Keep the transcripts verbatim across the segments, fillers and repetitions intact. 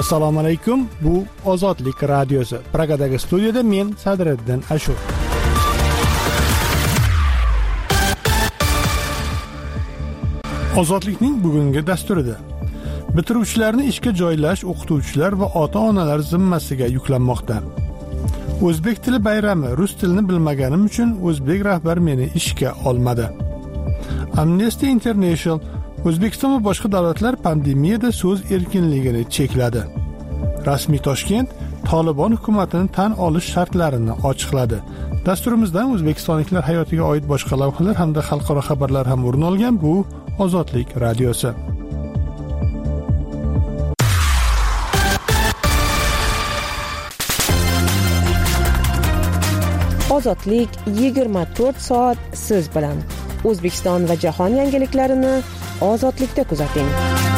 Assalomu alaykum. Bu Ozodlik radiosi. Pragadagi studiyada men Sadriddin Ashur. Ozodlikning bugungi dasturida bitiruvchilarni ishga joylash o'qituvchilar va ota-onalar zimmasiga yuklanmoqda. O'zbek tili bayrami, rus tilini bilmaganim uchun o'zbek rahbar meni ishga olmadi. Amnesty International O'zbekiston va boshqa davlatlar pandemiyada so'z erkinligini chekladi. Rasmiy Toshkent Tolibon hukumatini tan olish shartlarini ochiqladi. Dasturimizdan o'zbekistonliklar hayotiga oid boshqa lavhalar hamda xalqaro xabarlar ham o'rin olgan. Bu Ozodlik radiosi. Ozodlik yigirma to'rt soat siz bilan. O'zbekiston va jahon yangiliklarini Ozodlikda kuzating.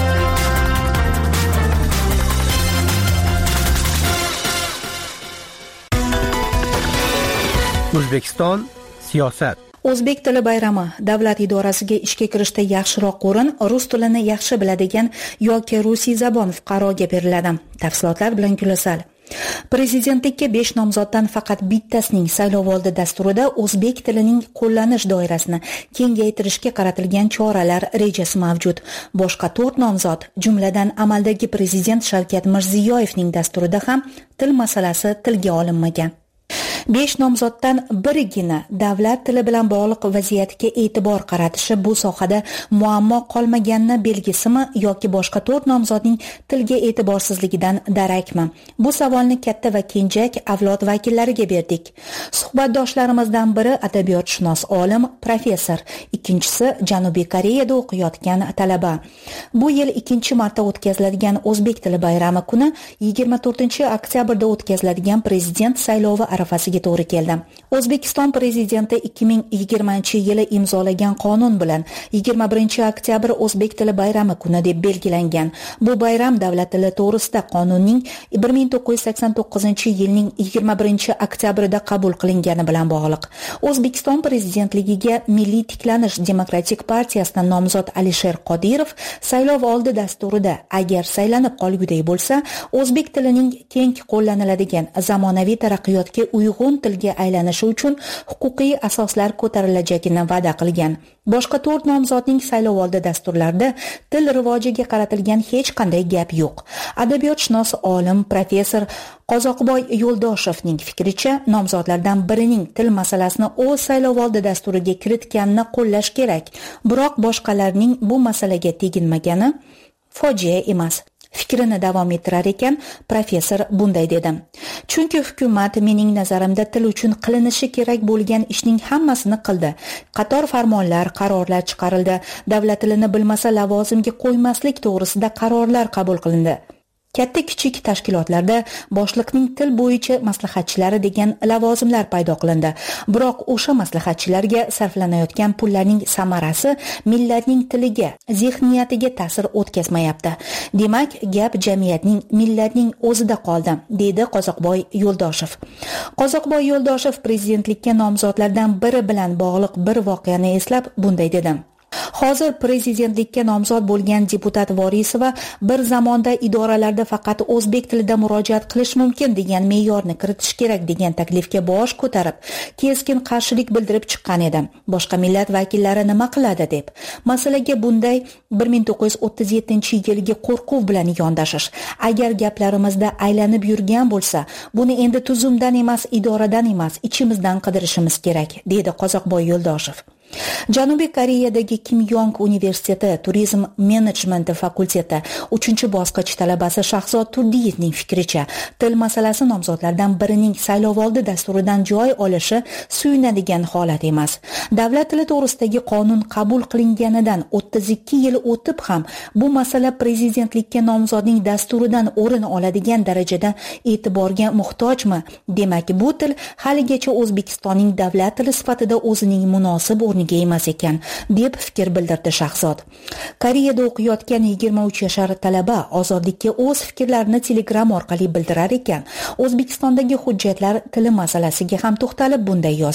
O'zbekiston siyosat. O'zbek tili bayrami davlat idorasiga ishga kirishda yaxshiroq o'rin rus tilini yaxshi biladigan yoki rusiy zabon fuqaroga beriladi. Tafsilotlar bilan Gulasal. Prezidentlikka besh nomzoddan faqat bittasining saylovoldi dasturida o'zbek tilining qo'llanish doirasini kengaytirishga qaratilgan choralar rejasi mavjud. Boshqa to'rt nomzod, jumladan amaldagi prezident Shavkat Mirziyoyevning dasturida ham til masalasi tilga olinmagan. besh nomzoddan birigina davlat tili bilan bog'liq vaziyatga e'tibor qaratishi bu sohada muammo qolmaganini belgisimi yoki boshqa to'rt nomzodning tilga e'tiborsizligidan darakmi? Bu savolni katta va kenjak avlod vakillariga berdik. Suhbatdoshlarimizdan biri adabiyotshunos olim, professor, ikkinchisi Janubiy Koreyada o'qiyotgan talaba. Bu yil ikkinchi marta o'tkaziladigan O'zbek tili bayrami kuni yigirma to'rtinchi oktyabrda o'tkaziladigan prezident saylovi arafasiga to'g'ri keldi. O'zbekiston prezidenti ikki ming yigirmanchi yili imzolagan qonun bilan yigirma birinchi oktyabr O'zbek tili bayrami kuni deb belgilangan. Bu bayram davlat tili to'g'risida qonunning bir ming to'qqiz yuz sakson to'qqizinchi yilning yigirma birinchi oktyabrida qabul qilingani bilan bog'liq. O'zbekiston prezidentligiga Milliy tiklanish demokratik partiyasidan nomzod Alisher Qodirov saylov oldi dasturida agar saylanib qolguday bo'lsa, o'zbek tilining keng qo'llaniladigan zamonaviy taraqqiyotga uyg'un tilga aylanishi uchun huquqiy asoslar ko'tarilajagini va'da qilgan. Boshqa to'rt nomzodning saylovoldi dasturlarida til rivojiga qaratilgan hech qanday gap yo'q. Adabiyotshunos olim, professor Qozoqboy Yo'ldoshevning fikricha, nomzodlardan birining til masalasini o'z saylovoldi dasturiga kiritganini qo'llash kerak. Biroq boshqalarning bu masalaga teginmagani fojia emas. Fikrini davom ettirar ekan, professor bunday dedi. Chunki hukumat mening nazarimda til uchun qilinishi kerak bo'lgan ishning hammasini qildi. Qator farmonlar, qarorlar chiqarildi. Davlat tilini bilmasa lavozimga qo'ymaslik to'g'risida qarorlar qabul qilindi. Katta kichik tashkilotlarda boshliqning til bo'yicha maslahatchilari degan lavozimlar paydo qilindi. Biroq o'sha maslahatchilarga sarflanayotgan pullarning samarasi millatning tiliga, zehniyatiga ta'sir o'tkazmayapti. Demak, gap jamiyatning, millatning o'zida qoldi, dedi Qozoqboy Yo'ldoshev. Qozoqboy Yo'ldoshev prezidentlikka nomzodlardan biri bilan bog'liq bir voqeani eslab bunday dedi. Hozir prezidentlikka nomzod bo'lgan deputat Vorisova bir zamonda idoralarda faqat o'zbek tilida murojaat qilish mumkin degan me'yorni kiritish kerak degan taklifga bosh ko'tarib, keskin qarshilik bildirib chiqqan edi. Boshqa millat vakillari nima qiladi deb. Masalaga bunday bir ming to'qqiz yuz o'ttiz yettinchi yilgi qo'rquv bilan yondashish. Agar gaplarimizda aylanib yurgan bo'lsa, buni endi tuzumdan emas, idoradan emas, ichimizdan qidirishimiz kerak, dedi Qozoqboy Yo'ldoshev. Janubiy Koreyadagi Kim Yong universiteti turizm menejmenti fakulteti uchinchi bosqich talabasi Shahzod Turdiyevning fikricha, til masalasi nomzodlardan birining saylovoldi dasturidan joy olishi suyunadigan holat emas. Davlat tili to'g'risidagi qonun qabul qilinganidan o'ttiz ikki yil o'tib ham bu masala prezidentlikka nomzodning dasturidan o'rin oladigan darajada e'tiborga muhtojmi? Demak, bu til haligacha O'zbekistonning davlat tili sifatida o'zining munosib o'rniga emas ekan, deb fikr bildirdi Shahzod. Koreyada o'qiyotgan yigirma uch yashar talaba Ozodlikka o'z fikrlarini Telegram orqali bildirar ekan, O'zbekistondagi hujjatlar tili masalasiga ham to'xtalib bunday yozdi.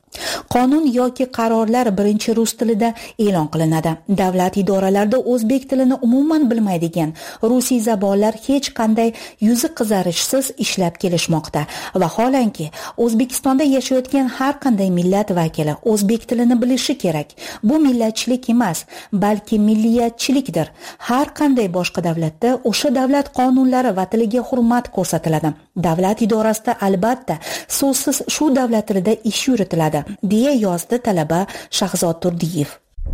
Qonun yoki qarorlar birinchi rus tilida e'lon qilinadi. Davlat idoralarida o'zbek tilini umuman bilmaydigan rusiy zabonlar hech qanday yuzi qizarishsiz ishlab kelishmoqda. Vaholanki, O'zbekistonda yashayotgan har qanday millat vakili o'zbek tilini bilishi kerak. Bu millatchilik emas, balki milliyatchilikdir. Har qanday boshqa davlatda o'sha davlat qonunlari va tiliga hurmat ko'rsatiladi. Davlat idorasida albatta so'zsiz shu davlat tilida ish yuritiladi, deya yozdi talaba Shahzod Turdiyev.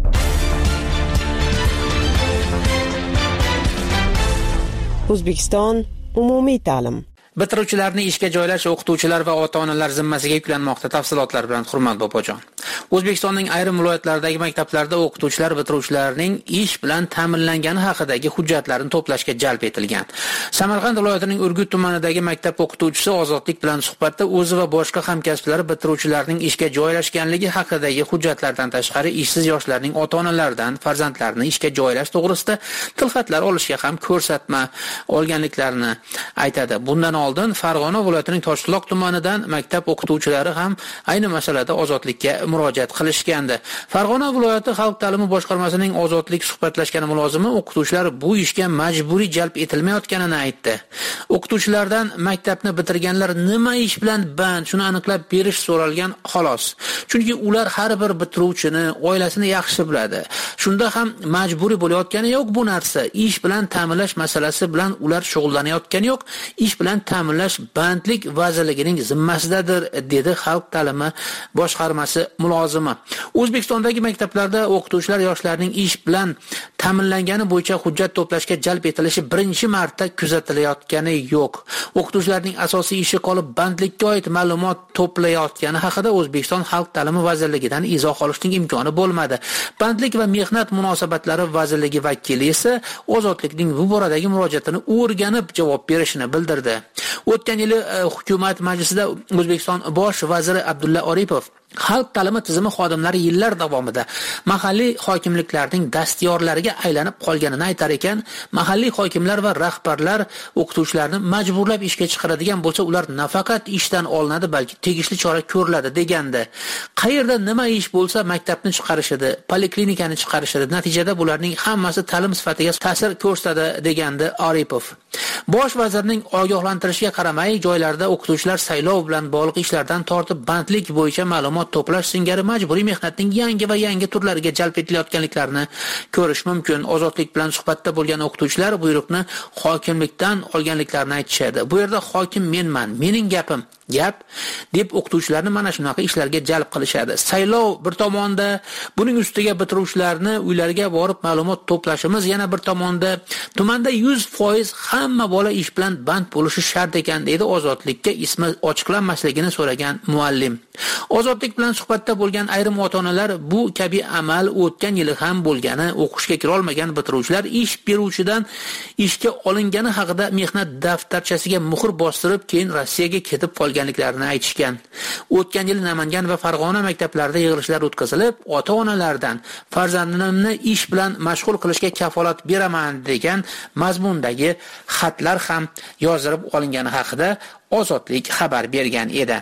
O'zbekiston umumiy ta'lim. Bitiruvchilarni ishga joylash o'qituvchilar va ota-onalar zimmasiga yuklanmoqda. Tafsilotlar bilan Hurmat Bobojon. O'zbekistonning ayrim viloyatlaridagi maktablarda o'qituvchilar bitiruvchilarning ish bilan ta'minlangani haqidagi hujjatlarni to'plashga jalb etilgan. Samarqand viloyatining Urgut tumanidagi maktab o'qituvchisi Ozodlik bilan suhbatda o'zi va boshqa hamkasblari bitiruvchilarning ishga joylashganligi haqidagi hujjatlardan tashqari ishsiz yoshlarning ota-onalaridan farzandlarini ishga joylash to'g'risida tilxatlar olishga ham ko'rsatma olganliklarini aytadi. Bundan oldin Farg'ona viloyatining Toshloq tumanidan maktab o'qituvchilari ham ayni masalada ozodlikka murojaat qilishgandi. Farg'ona viloyati xalq ta'limi boshqarmasining ozodlik suhbatlashgan mulozimi o'qituvchilar bu ishga majburiy jalb etilmayotganini aytdi. O'qituvchilardan maktabni bitirganlar nima ish bilan band, shuni aniqlab berish so'ralgan xolos. Chunki ular har bir bitiruvchini, oilasini yaxshi biladi. Shunda ham majburiy bo'layotgani yo'q bu narsa. Ish bilan ta'minlash masalasi bilan ular shug'ullanayotgani yo'q. Ish bilan ta'minlash bandlik vazirligining zimmasidadir, dedi xalq ta'limi boshqarmasi mulozimi. O'zbekistondagi maktablarda o'qituvchilar yoshlarning ish bilan ta'minlangani bo'yicha hujjat to'plashga jalb etilishi birinchi marta kuzatilayotgani yo'q. O'qituvchilarning asosiy ishi qolib bandlikka oid ma'lumot to'playotgani haqida O'zbekiston xalq ta'limi vazirligidan izoh olishning imkoni bo'lmadi. Bandlik va mehnat munosabatlari vazirligi vakili esa ozodlikning bu boradagi murojaatini o'rganib javob berishini bildirdi. O'tgan yili hukumat majlisida O'zbekiston bosh vaziri Abdulla Oripov xalq ta'limi tizimi xodimlari yillar davomida mahalliy hokimliklarning dastyorlariga aylanib qolganini aytar ekan, mahalliy hokimlar va rahbarlar o'qituvchilarni majburlab ishga chiqaradigan bo'lsa, ular nafaqat ishdan olinadi, balki tegishli chora ko'riladi degandi. Qayerda nima ish bo'lsa maktabni chiqarishadi, poliklinikani chiqarishadi. Natijada bularning hammasi ta'lim sifatiga ta'sir ko'rsatadi degandi Oripov. Bosh vazirning ogohlantirishiga qaramay, joylarda o'qituvchilar saylov bilan bog'liq ishlardan tortib bandlik bo'yicha ma'lumot to'plash singari majburiy mehnatning yangi va yangi turlariga jalb etilayotganliklarini ko'rish mumkin. Ozodlik bilan suhbatda bo'lgan o'qituvchilar buyruqni hokimlikdan olganliklarini aytishadi. Bu yerda hokim menman, mening gapim gap deb o'qituvchilarni mana shunaqa ishlarga jalb qilishadi. Saylov bir tomonda, buning ustiga bitiruvchilarni uylariga borib ma'lumot to'plashimiz yana bir tomonda. Tumanda yuz foiz hamma bola ish bilan band bo'lishi shart ekan, deydi ozodlikka ismi ochiqlanmasligini so'ragan muallim. Ozodlik bilan suhbatda bo'lgan ayrim ota-onalar bu kabi amal o'tgan yili ham bo'lgani, o'qishga kira olmagan bitiruvchilar ish beruvchidan ishga olingani haqida mehnat daftarchasiga muhr bostirib, keyin Rossiyaga ketib qolganliklarini aytishgan. O'tgan yil Namangan va Farg'ona maktablarida yig'ilishlar o'tkazilib, ota-onalardan farzandimni ish bilan mashg'ul qilishga kafolat beraman degan mazmundagi xatlar ham yozdirib olingani haqida Ozodlik xabar bergan edi.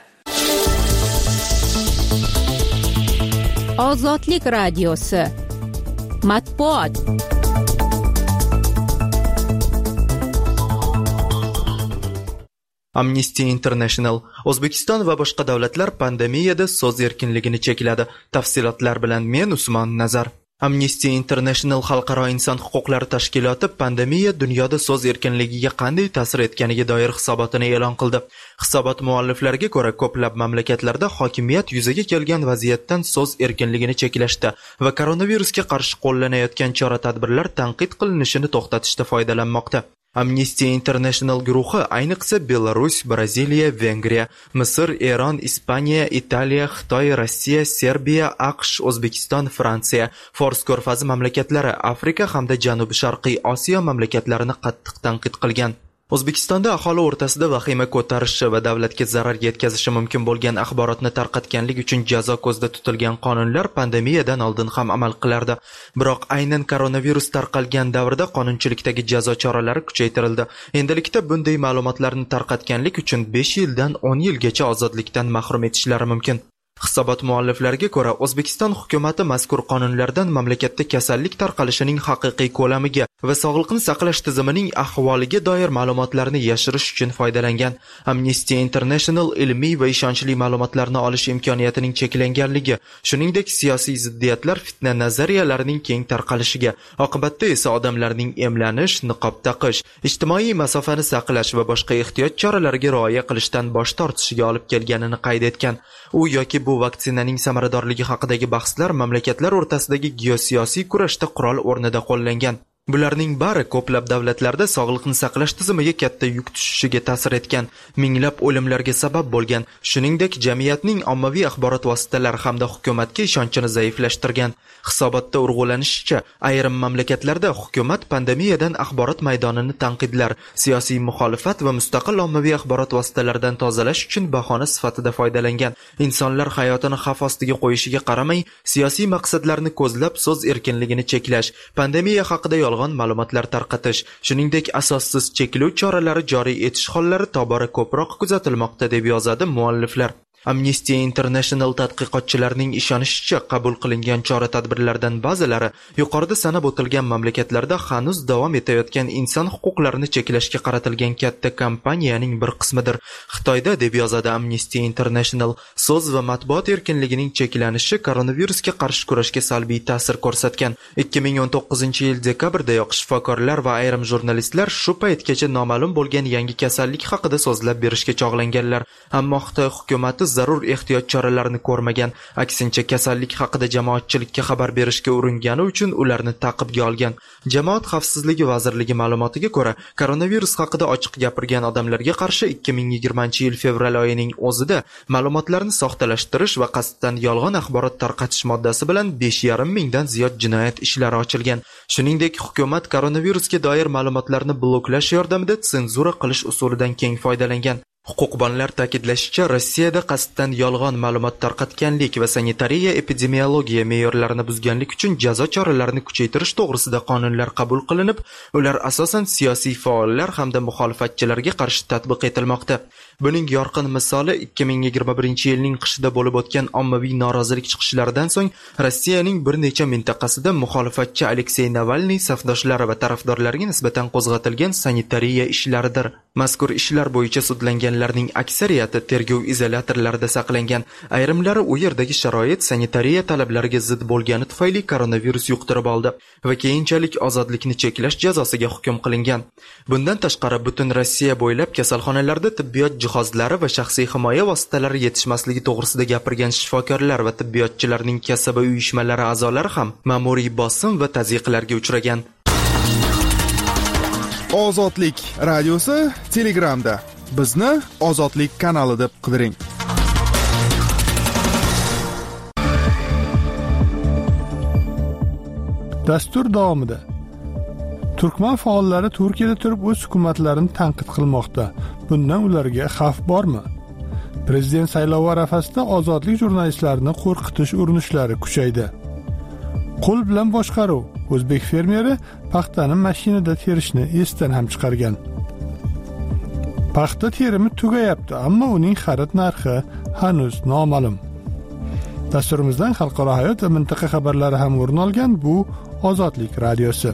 Ozodlik radiosi matbuot. Amnesty International O'zbekiston va boshqa davlatlar pandemiyada so'z erkinligini chekladi. Tafsilotlar bilan men Usmon Nazar. Amnesty International xalqaro inson huquqlari tashkiloti pandemiya dunyoda so'z erkinligiga qanday ta'sir etganiga doir hisobotini e'lon qildi. Hisobot mualliflariga ko'ra, ko'plab mamlakatlarda hokimiyat yuzaga kelgan vaziyatdan so'z erkinligini cheklashda va koronavirusga qarshi qo'llanayotgan chora-tadbirlar tanqid qilinishini to'xtatishda foydalanmoqda. Amnesty International guruhi ayniqsa Belarus, Braziliya, Vengriya, Misr, Eron, Ispaniya, Italiya, Xitoy, Rossiya, Serbiya, AQSh, O'zbekiston, Fransiya, Fors ko'rfazi mamlakatlari, Afrika hamda Janubi-Sharqiy Osiyo mamlakatlarini qattiq tanqid qilgan. O'zbekistonda aholi o'rtasida vahima ko'tarishi va davlatga zarar yetkazishi mumkin bo'lgan axborotni tarqatganlik uchun jazo ko'zda tutilgan qonunlar pandemiyadan oldin ham amal qilardi. Biroq aynan koronavirus tarqalgan davrda qonunchilikdagi jazo choralari kuchaytirildi. Endilikda bunday ma'lumotlarni tarqatganlik uchun besh yildan o'n yilgacha ozodlikdan mahrum etishlari mumkin. Hisobot mualliflariga ko'ra, O'zbekiston hukumatı mazkur qonunlardan mamlakatda kasallik tarqalishining haqiqiy ko'lamiga va sog'liqni saqlash tizimining ahvoliga doir ma'lumotlarni yashirish uchun foydalangan. Amnesty International ilmiy va ishonchli ma'lumotlarni olish imkoniyatining cheklanganligi, shuningdek siyosiy ziddiyatlar fitna nazariyalarining keng tarqalishiga, oqibatda esa odamlarning emlanish, niqob taqish, ijtimoiy masofani saqlash va boshqa ehtiyot choralariga rioya qilishdan bosh tortishiga olib kelganini qayd etgan. U yoki bu vaksinaning samaradorligi haqidagi bahslar mamlakatlar o'rtasidagi geosiyosiy kurashda qurol o'rnida qo'llangan. Bularning bari ko'plab davlatlarda sog'liqni saqlash tizimiga katta yuk tushishiga ta'sir etgan, minglab o'limlarga sabab bo'lgan, shuningdek jamiyatning ommaviy axborot vositalari hamda hukumatga ishonchini zaiflashtirgan. Hisobotda urg'ulanishicha, ayrim mamlakatlarda hukumat pandemiyadan axborot maydonini tanqidlar, siyosiy muxolifat va mustaqil ommaviy axborot vositalaridan tozalash uchun bahona sifatida foydalangan. Insonlar hayotini xavf ostiga qo'yishiga qaramay, siyosiy maqsadlarni ko'zlab so'z erkinligini cheklash, pandemiya haqida yolg'on ma'lumotlar tarqatish, shuningdek asossiz cheklov choralari joriy etish hollari tobora ko'proq kuzatilmoqda deb yozadi mualliflar. Amnesty International tadqiqotchilarining ishonishicha, qabul qilingan chora-tadbirlardan ba'zilari yuqorida sanab o'tilgan mamlakatlarda hanuz davom etayotgan inson huquqlarini cheklashga qaratilgan katta kampaniyaning bir qismidir. Xitoyda, deb yozadi Amnesty International, so'z va matbuot erkinligining cheklanishi koronavirusga qarshi kurashga salbiy ta'sir ko'rsatgan. ikki ming o'n to'qqizinchi yil dekabrdayoq shifokorlar va ayrim jurnalistlar shu paytgacha noma'lum bo'lgan yangi kasallik haqida so'zlab berishga chog'langanlar. Ammo Xitoy hukumati zarur ehtiyot choralarini ko'rmagan, aksincha kasallik haqida jamoatchilikka xabar berishga uringani uchun ularni ta'qibga olgan. Jamoat xavfsizligi vazirligi ma'lumotiga ko'ra, koronavirus haqida ochiq gapirgan odamlarga qarshi ikki ming yigirmanchi yil fevral oyining o'zida ma'lumotlarni soxtalashtirish va qasddan yolg'on axborot tarqatish moddasi bilan besh yarim mingdan ziyod jinoyat ishlari ochilgan. Shuningdek, hukumat koronavirusga doir ma'lumotlarni bloklash yordamida senzura qilish usulidan keng foydalangan. Huquqbonlar ta'kidlashicha, Rossiyada qasddan yolg'on ma'lumot tarqatganlik va sanitariya epidemiologiya me'yorlarini buzganlik uchun jazo choralarini kuchaytirish to'g'risida qonunlar qabul qilinib, ular asosan siyosiy faollar hamda muxolifatchilarga qarshi tatbiq etilmoqda. Buning yorqin misoli ikki ming yigirma birinchi yilning qishida bo'lib o'tgan ommaviy norozilik chiqishlaridan so'ng Rossiyaning bir necha mintaqasida muxolifatchi Aleksey Navalniy safdoshlari va tarafdorlariga nisbatan qo'zg'atilgan sanitariya ishlaridir. Mazkur ishlar bo'yicha sudlanganlarning aksariyati tergov izolyatorlarida saqlangan. Ayrimlari u yerdagi sharoit sanitariya talablariga zid bo'lgani tufayli koronavirus yuqtirib oldi va keyinchalik ozodlikni cheklash jazosiga hukm qilingan. Bundan tashqari, butun Rossiya bo'ylab kasalxonalarda tibbiyot jihozlari va shaxsiy himoya vositalari yetishmasligi to'g'risida gapirgan shifokorlar va tibbiyotchilarning kasaba uyushmalari a'zolari ham ma'muriy bosim va tazyiqlarga uchragan. Ozodlik radiosi Telegramda. Bizni Ozodlik kanali deb qidiring. Dastur davomida Turkman faollari Turkiyada turib o'z hukumatlarini tanqid qilmoqda. Bundan ularga xavf bormi? Prezident saylovi arafasida ozodlik jurnalistlarini qo'rqitish urinishlari kuchaydi. Qo'l bilan boshqaruv. O'zbek fermeri paxtani mashinada terishni esdan ham chiqargan. Paxta terimi tugayapti, ammo uning xarid narxi hanuz noma'lum. Dasturimizdan xalqaro hayot va mintaqa xabarlari ham o'rin olgan bu Ozodlik radiosi.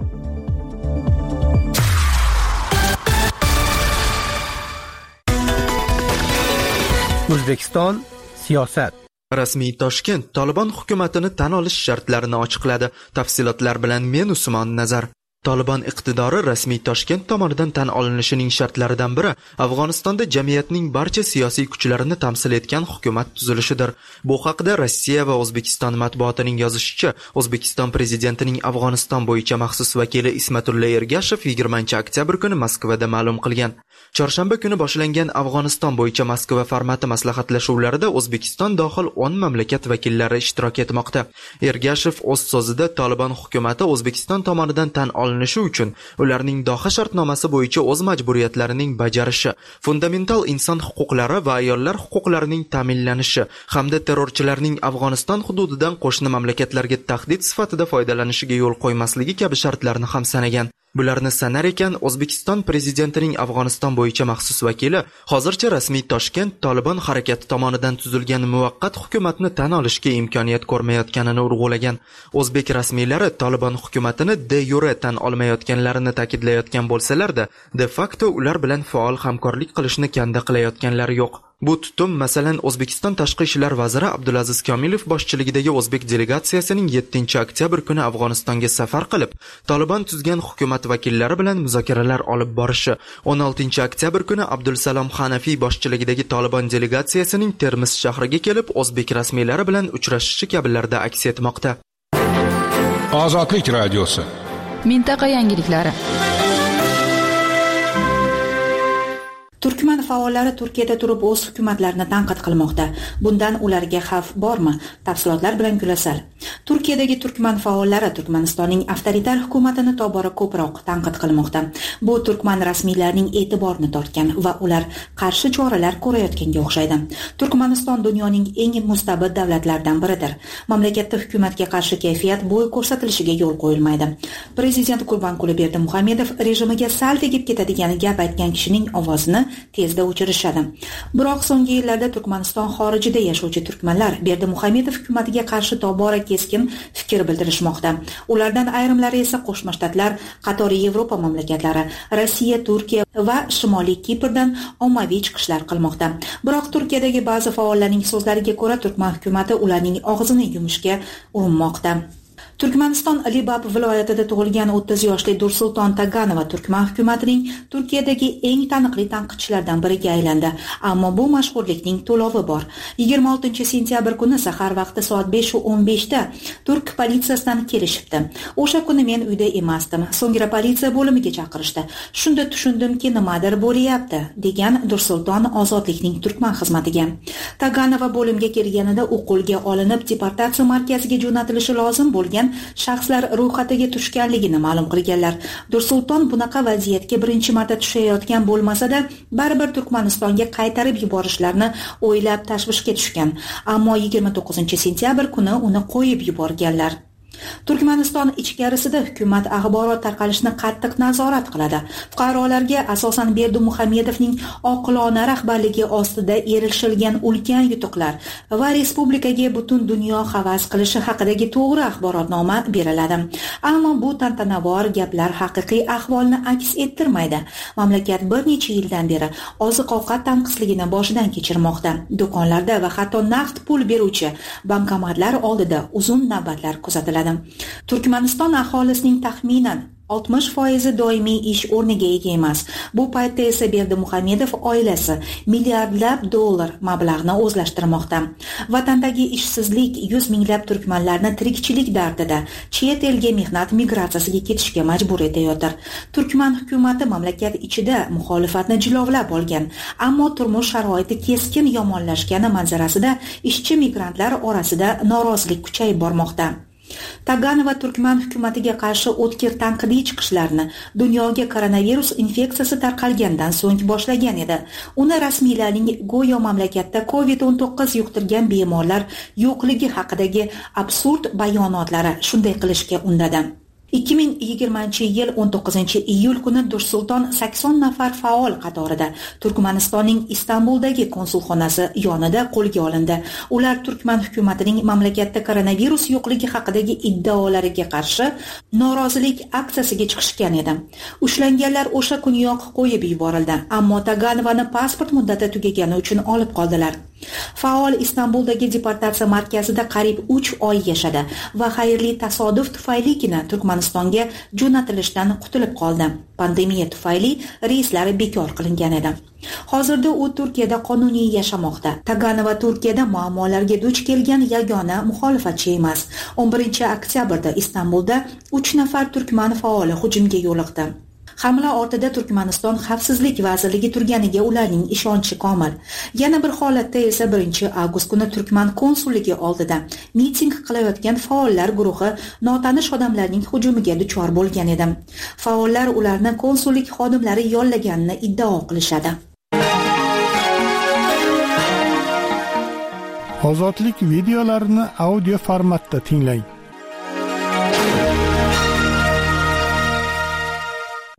O'zbekiston siyosat. Rasmiy Toshkent Taliban hukumatini tan olish shartlarini ochiqladi. Tafsilotlar bilan men Usmon Nazar. Taliban iqtidori rasmiy Toshkent tomonidan tan olinishining shartlaridan biri Afg'onistonda jamiyatning barcha siyosiy kuchlarini tamsil etgan hukumat tuzilishidir. Bu haqda Rossiya va O'zbekiston matbuotining yozishicha, O'zbekiston prezidentining Afg'oniston bo'yicha maxsus vakili Ismatulla Ergashev yigirmanchi oktyabr kuni Moskvada ma'lum qilgan. Chorshanba kuni boshlangan Afg'oniston bo'yicha Moskva formati maslahatlashuvlarida O'zbekiston dohil o'n mamlakat vakillari ishtirok etmoqda. Ergashev o'z so'zida Taliban hukumati O'zbekiston tomonidan tan olinishi uchun ularning Doha shartnomasi bo'yicha o'z majburiyatlarining bajarishi, fundamental inson huquqlari va ayollar huquqlarining ta'minlanishi hamda terrorchilarning Afg'oniston hududidan qo'shni mamlakatlarga tahdid sifatida foydalanishiga yo'l qo'ymasligi kabi shartlarni ham sanagan. Bularni sanar ekan, O'zbekiston prezidentining Afg'oniston bo'yicha maxsus vakili hozircha rasmiy Toshkent Tolibon harakati tomonidan tuzilgan muvaqqat hukumatni tan olishga imkoniyat ko'rmayotganini urg'ulagan. O'zbek rasmiylari Tolibon hukumatini de yure tan olmayotganlarini ta'kidlayotgan bo'lsalar-da, de facto ular bilan faol hamkorlik qilishni kanda qilayotganlari yo'q. Bu tutum masalan O'zbekiston Tashqi ishlar vaziri Abdulaziz Komilov boshchiligidagi o'zbek delegatsiyasining yettinchi oktyabr kuni Afg'onistonga safar qilib, Tolibon tuzgan hukumat vakillari bilan muzokaralar olib borishi, o'n oltinchi oktyabr kuni Abdulsalom Hanafiy boshchiligidagi Tolibon delegatsiyasining Termiz shahriga kelib, o'zbek rasmiylari bilan uchrashishi kabilarda aks etmoqda. Ozodlik radiosi. Mintaqa yangiliklari. Turkman faollari Turkiyada turib o'z hukumatlarini tanqid qilmoqda. Bundan ularga xavf bormi? Tafsilotlar bilan Gulasal. Turkiyadagi turkman faollari Turkmanistonning avtoritar hukumatini tobora ko'proq tanqid qilmoqda. Bu turkman rasmiylarining e'tiborini tortgan va ular qarshi choralar ko'rayotganga o'xshaydi. Turkmaniston dunyoning eng mustabid davlatlaridan biridir. Mamlakatda hukumatga qarshi kayfiyat bo'y ko'rsatilishiga yo'l qo'yilmaydi. Prezident Gurbanguli Berdimuhamedov rejimiga sal tegib ketadigan gap aytgan kishining ovozini tezda o'chirishadi. Biroq so'nggi yillarda Turkmaniston xorijida yashovchi turkmanlar Berdimuhamedov hukumatiga qarshi tobora keskin fikr bildirishmoqda. Ulardan ayrimlari esa Qo'shma Shtatlar, qatori Yevropa mamlakatlari, Rossiya, Turkiya va Shimoliy Kiprdan ommaviy chiqishlar qilmoqda. Biroq Turkiyadagi ba'zi faollarning so'zlariga ko'ra, turkman hukumati ularning og'zini yumishga urinmoqda. Turkmaniston Libab viloyatida tug'ilgan o'ttiz yoshli Dursulton Taganova turkman hukumatining Turkiyadagi eng taniqli tanqidchilardan biriga aylandi. Ammo bu mashhurlikning to'lovi bor. yigirma oltinchi sentyabr kuni sahar vaqti soat besh o'n besh da turk politsiyasidan kelishibdi. O'sha kuni men uyda emasdim. So'ngra politsiya bo'limiga chaqirishdi. Shunda tushundimki nimadir bo'lyapti, degan Dursulton Ozodlikning turkman xizmatiga. Taganova bo'limga kelganida u qo'lga olinib, deportatsiya markaziga jo'natilishi lozim bo'lgan shaxslar ro'yxatiga tushganligini ma'lum qilganlar. Dursulton bunaqa vaziyatga birinchi marta tushayotgan bo'lmasa-da, baribir Turkmanistonga qaytarib yuborishlarini o'ylab tashvishga tushgan. Ammo yigirma to'qqizinchi sentyabr kuni uni qo'yib yuborganlar. Turkmaniston ichkarisida hukumat axborot tarqalishini qattiq nazorat qiladi. Fuqarolarga asosan Berdimuhamedovning oqilona rahbarligi ostida erishilgan ulkan yutuqlar va respublikaga butun dunyo havas qilishi haqidagi to'g'ri axborotnoma beriladi. Ammo bu tantanavor gaplar haqiqiy ahvolni aks ettirmaydi. Mamlakat bir necha yildan beri oziq-ovqat tanqisligini boshidan kechirmoqda. Do'konlarda va hatto naqd pul beruvchi bankomatlar oldida uzun navbatlar kuzatiladi. Turkmaniston aholisining taxminan oltmish foizi doimiy ish o'rniga ega emas. Bu paytda esa Berdimuhamedov oilasi milliardlab dollar mablag'ni o'zlashtirmoqda. Vatandagi ishsizlik yuz minglab turkmanlarni tirikchilik dardida chet elga mehnat migratsiyasiga ketishga majbur etayotir. Turkman hukumati mamlakat ichida muxolifatni jilovlab olgan, ammo turmush sharoiti keskin yomonlashgani manzarasida ishchi migrantlar orasida norozilik kuchayib bormoqda. Taganova turkman hukumatiga qarshi o'tkir tanqidiy chiqishlarni dunyoga koronavirus infeksiyasi tarqalgandan so'ng boshlagan edi. Uni rasmiylarning go'yo mamlakatda kovid o'n to'qqiz yuqtirgan bemorlar yo'qligi haqidagi absurd bayonotlari shunday qilishga undadi. ikki ming yigirmanchi yil o'n to'qqizinchi iyul kuni Dursulton sakson nafar faol qatorida Turkmanistonning Istanbuldagi konsulxonasi yonida qo'lga olindi. Ular turkman hukumatining mamlakatda koronavirus yo'qligi haqidagi iddaolariga qarshi norozilik aksiyasiga chiqishgan edi. Ushlanganlar o'sha kuniyoq qo'yib yuborildi, ammo Taganovani pasport muddati tugagani uchun olib qoldilar. Faol Istanbuldagi deportatsiya markazida qariyb uch oy yashadi va xayrli tasodif tufayligina Turkmanistonga jo'natilishdan qutulib qoldi. Pandemiya tufayli reyslari bekor qilingan edi. Hozirda u Turkiyada qonuniy yashamoqda. Taganova Turkiyada muammolarga duch kelgan yagona muxolifatchi emas. o'n birinchi oktyabrda Istanbulda uch nafar turkman faoli hujumga yo'liqdi. Hamla ortida Turkmaniston xavfsizlik vazirligi turganiga ularning ishonchi komil. Yana bir holatda esa birinchi avgust kuni turkman konsulligi oldida miting qilayotgan faollar guruhi notanish odamlarning hujumiga duchor bo'lgan edi. Faollar ularni konsullik xodimlari yollaganini iddao qilishadi. Ozodlik videolarini audio formatda tinglang.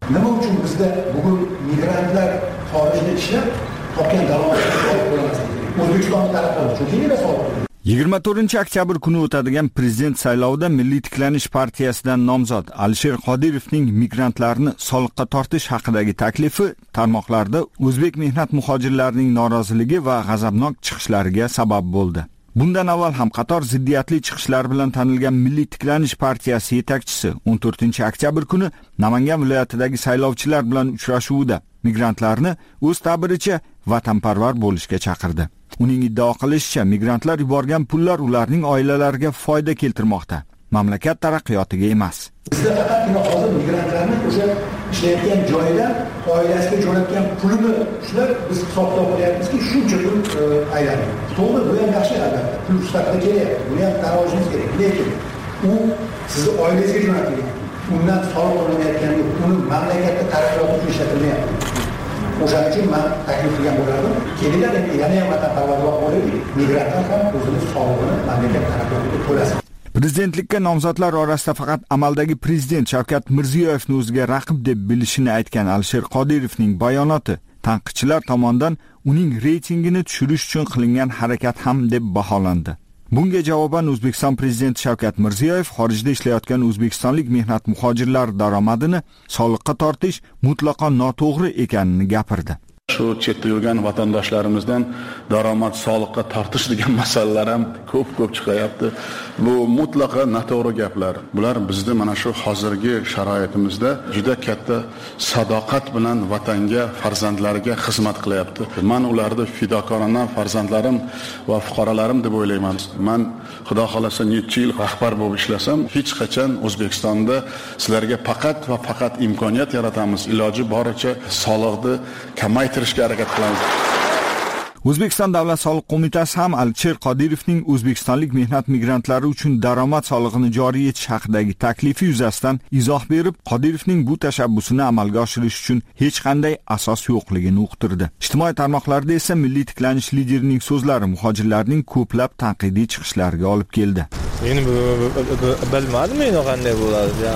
Nima uchun bizda bugun migrantlar xorijda ishlab topgan daromadini olib qo'ymaslik kerak? O'zbekiston tarafdori chunki nima savol? yigirma to'rtinchi oktyabr kuni o'tadigan prezident saylovida Milliy tiklanish partiyasidan nomzod Alisher Qodirovning migrantlarni soliqqa tortish haqidagi taklifi tarmoqlarda o'zbek mehnat muhojirlarining noroziligi va g'azabnok chiqishlariga sabab bo'ldi. Bundan avval ham qator ziddiyatli chiqishlar bilan tanilgan Milliy tiklanish partiyasi yetakchisi o'n to'rtinchi oktyabr kuni Namangan viloyatidagi saylovchilar bilan uchrashuvida migrantlarni o'z ta'biricha vatanparvar bo'lishga chaqirdi. Uning iddao qilishicha, migrantlar yuborgan pullar ularning oilalariga foyda keltirmoqda, mamlakat taraqqiyotiga emas. Bizda faqatgina hozir migrantlarni o'sha ishlayotgan joyidan oilasiga jo'natgan pulini ushlab biz hisob-kitob qilyapmizki, shuncha pul aylanadi. To'g'ri, bu ham yaxshi albatta. Pul sifatida kelyapti. Buni ham tan olishimiz kerak. Lekin u sizni oilangizga jo'natilgan. Undan soliq olinayotgani yo'q. Uni mamlakatda taraqqiyot uchun ishlatilmayapti. O'shaning uchun men taklif qilgan bo'lardim. Kelinglar, endi yana ham vatanparvarlik bo'laylik. Migrantlar ham o'zini soliqini mamlakat taraqqiyotiga to'lasin. Prezidentlikka nomzodlar orasida faqat amaldagi prezident Shavkat Mirziyoyevni o'ziga raqib deb bilishini aytgan Alisher Qodirovning bayonoti tanqidchilar tomonidan uning reytingini tushirish uchun qilingan harakat ham deb baholandi. Bunga javoban O'zbekiston prezidenti Shavkat Mirziyoyev xorijda ishlayotgan o'zbekistonlik mehnat muhojirlar daromadini soliqqa tortish mutlaqo noto'g'ri ekanini gapirdi. Shu chetda yurgan vatandoshlarimizdan daromad soliqqa tortish degan masalalar ham ko'p-ko'p chiqayapti. Bu mutlaqo noto'g'ri gaplar. Bular bizda mana shu hozirgi sharoitimizda juda katta sadoqat bilan vatanga, farzandlariga xizmat qilyapti. Men ularni fidokorona farzandlarim va fuqarolarim deb o'ylayman. Men Xudo xolasa necha yil rahbar bo'lib ishlasam, hech qachon O'zbekistonda sizlarga faqat va faqat imkoniyat yaratamiz. Iloji boricha soliqni kamaytirishga harakat qilamiz. O'zbekiston Davlat soliq qo'mitasi ham Alisher Qodirovning o'zbekistonlik mehnat migrantlari uchun daromad solig'ini joriy etish haqidagi taklifi yuzasidan izoh berib, Qodirovning bu tashabbusini amalga oshirish uchun hech qanday asos yo'qligini uqtirdi. Ijtimoiy tarmoqlarda esa Milliy tiklanish liderining so'zlari muhojirlarning ko'plab tanqidiy chiqishlariga olib keldi. Men bilmadim endi qanday bo'ladi.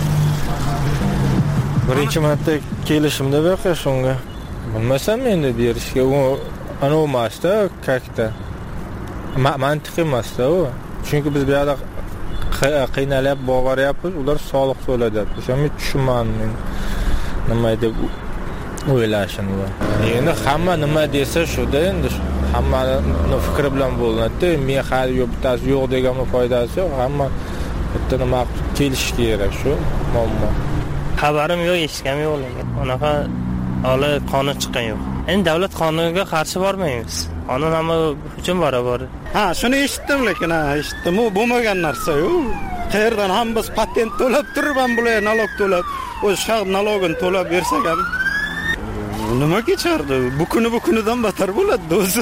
Birinchi marta kelishimda baqa shunga. Bilmasam endi berishga u ana emasda, kakta. Mantiq emasda u. Chunki biz bu yerda qiynalib boryapmiz, ular soliq to'layapti. O'shani tushunmayman. Nima deb o'ylashim bor. Endi hamma nima desa shuda endi hammaning fikri bilan bo'linadi. Men hali yo'q, bittasi yo'q degan foydasi yo'q. Hamma bitta nima kelish kerak shu muammo. Xabarim yo'q, eshitganim yo'q lekin. Unaqa hali qonun chiqqan yo'q. Endi davlat qonuniga qarshi bormaymiz. Qonun hamma uchun barobar. Ha, shuni eshitdim lekin, ha, eshitdim. U bo'lmagan narsa-yu. Qayerdan ham biz patent to'lab turib ham bular nalog to'lab, o'z shahar nalogini to'lab bersak ham nima kechardi? Bu kuni bu kunidan battar bo'ladi o'zi.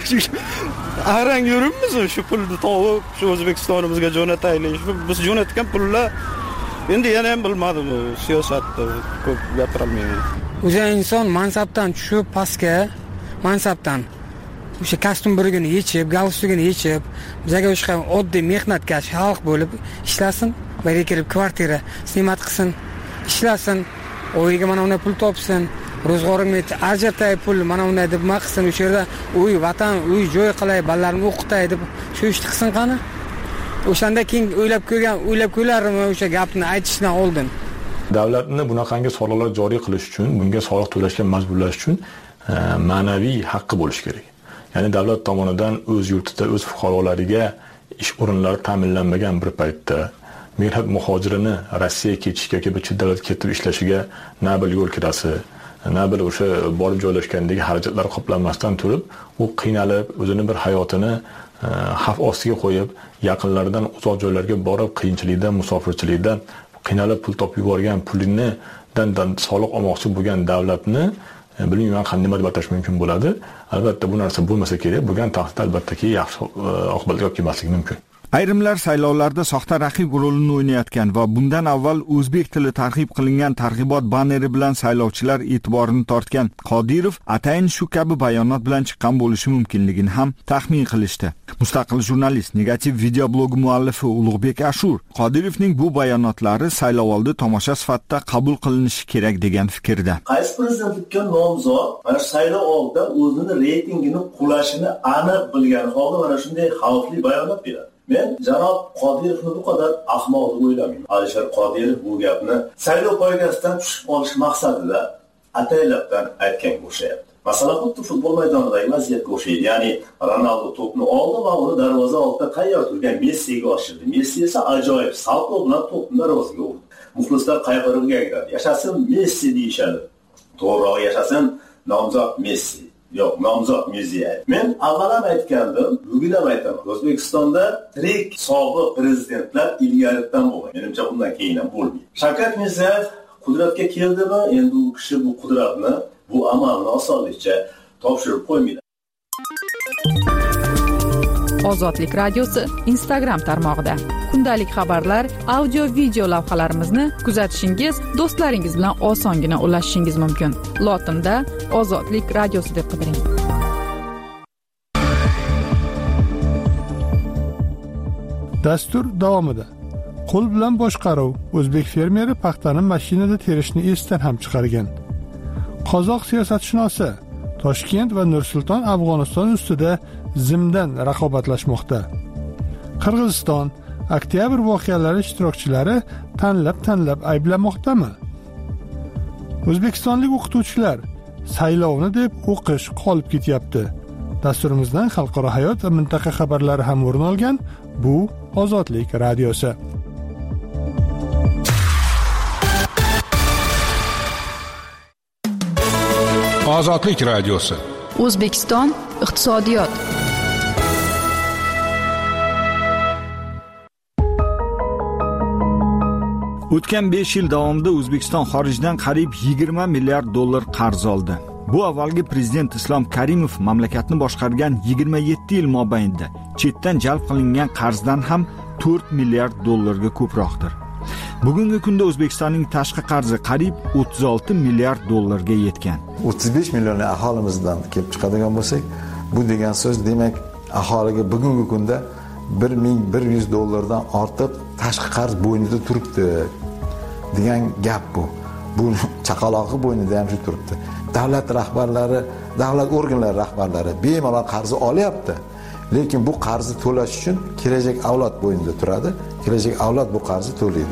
Arang yuribmiz shu pulni topib, shu O'zbekistonimizga jo'nataylik. Biz jo'natgan pullar endi yana ham bilmadim, siyosatda ko'p gapirolmayman. O'sha inson mansabdan tushib pastga, mansabdan o'sha kostyum birigini yechib, galstukini yechib, bizga o'sha oddiy mehnatkash xalq bo'lib ishlasin, birga kelib kvartira siymat qilsin, ishlasin, o'yiga mana unday pul topsin, ro'zg'orimni ajratay pul mana unday deb maqsin, o'sha yerda uy, vatan, uy joy qilay, balalarni o'qitay deb shu ishni qilsin qani. O'shanda keyin o'ylab ko'rgan, o'ylab ko'rlarmi o'sha gapni aytishdan oldin. Davlatni bunaqangi soliqlar joriy qilish uchun, bunga soliq to'lashga majburlash uchun ma'naviy haqqi bo'lish kerak. Ya'ni davlat tomonidan o'z yurtida o'z fuqarolariga ish o'rinlari ta'minlanmagan bir paytda mehnat muhojirini Rossiyaga ketishga yoki bir chet davlatga ketib ishlashiga na bir yo'l kirasi, na bir o'sha borib joylashgandagi xarajatlar qoplanmasdan turib, u qiynalib, o'zini bir hayotini xavf ostiga qo'yib, yaqinlaridan uzoq joylarga borib, qiyinchilikdan, musofirchilikdan qiynalib pul topib yuborgan pulinidan soliq olmoqchi bo'lgan davlatni bilmayman qanday deb atash mumkin bo'ladi. Albatta bu narsa bo'lmasa kerak, bo'lgan taqdirda albattaki yaxshi oqibatga olib kelmasligi mumkin. Ayrimlar saylovlarda soxta raqib rolini o'ynayotgan va bundan avval o'zbek tili targ'ib qilingan targ'ibot banneri bilan saylovchilar e'tiborini tortgan Qodirov atayin shu kabi bayonot bilan chiqqan bo'lishi mumkinligini ham taxmin qilishdi. Mustaqil jurnalist, negativ video blogi muallifi Ulug'bek Ashur Qodirovning bu bayonotlari saylovoldi tomosha sifatida qabul qilinishi kerak degan fikrda. Qaysi prezidentlikka nomzod mana saylov oldidan o'zini reytingini qulashini aniq bilgan holda mana shunday xavfli bayonot beradi. Men janob Qodirovni bu qadar ahmoq deb o'ylamayman. Alisher Qodirov bu gapni saylov poygasidan tushib olish maqsadida ataylabdan aytganga o'xshayapti. Masalan, xuddi futbol maydonidagi vaziyatga o'xshaydi. Ya'ni Ronaldo to'pni oldi va uni darvoza oldida tayyor turgan Messiga oshirdi. Messi esa ajoyib salto bilan to'pni darvozaga urdi. Muxlislar qayg'urib gangiradi. Yashasin Messi deyishadi. To'g'ri, yashasin nomzod Messi. Yo'q, nomzod Mirziyoyev. Men avval ham aytgandim, bugun ham aytaman. O'zbekistonda tirik sobiq prezidentlar ilgaridan bo'lgan. Menimcha undan keyin ham bo'lmaydi. Shavkat Mirziyoyev qudratga keldimi? Endi u kishi bu qudratni bu amalni osonlikcha topshirib qo'ymaydi. Ozodlik radiosi Instagram tarmog'ida kundalik xabarlar, audio, video lavhalarimizni kuzatishingiz, do'stlaringiz bilan osongina ulashishingiz mumkin. Lotinda Ozodlik radiosi deb qidiring. Dastur davomida. Qo'l bilan boshqaruv. O'zbek fermeri paxtani mashinada terishni esdan ham chiqargan. Qozoq siyosatshunosi Toshkent va Nursulton Afg'oniston ustida zimdan raqobatlashmoqda. Qirg'iziston oktyabr voqealari ishtirokchilari tanlab-tanlab ayblamoqdami? O'zbekistonlik o'qituvchilar saylovni deb o'qish qolib ketyapti. Dasturimizdan xalqaro hayot va mintaqa xabarlari ham o'rin olgan bu Ozodlik radiosi. Ozodlik radiosi. O'zbekiston iqtisodiyot. O'tgan besh yil davomida O'zbekiston xorijdan qariyb yigirma milliard dollar qarz oldi. Bu avvalgi prezident Islom Karimov mamlakatni boshqargan yigirma yetti yil mobaynida chetdan jalb qilingan qarzdan ham to'rt milliard dollarga ko'proqdir. Bugungi kunda O'zbekistonning tashqi qarzi qariyb o'ttiz olti milliard dollarga yetgan. o'ttiz besh million aholimizdan kelib chiqadigan bo'lsak, bu degan so'z demak aholiga bugungi kunda bir ming bir yuz dollardan ortiq tashqi qarz bo'ynida turibdi degan gap bu. Bu chaqaloqi bo'ynida ham shu turibdi. Davlat rahbarlari, davlat organlari rahbarlari bemalol qarz olyapti. Lekin bu qarzni to'lash uchun kelajak avlod bo'ynida turadi. Kelajak avlod bu qarzni to'laydi.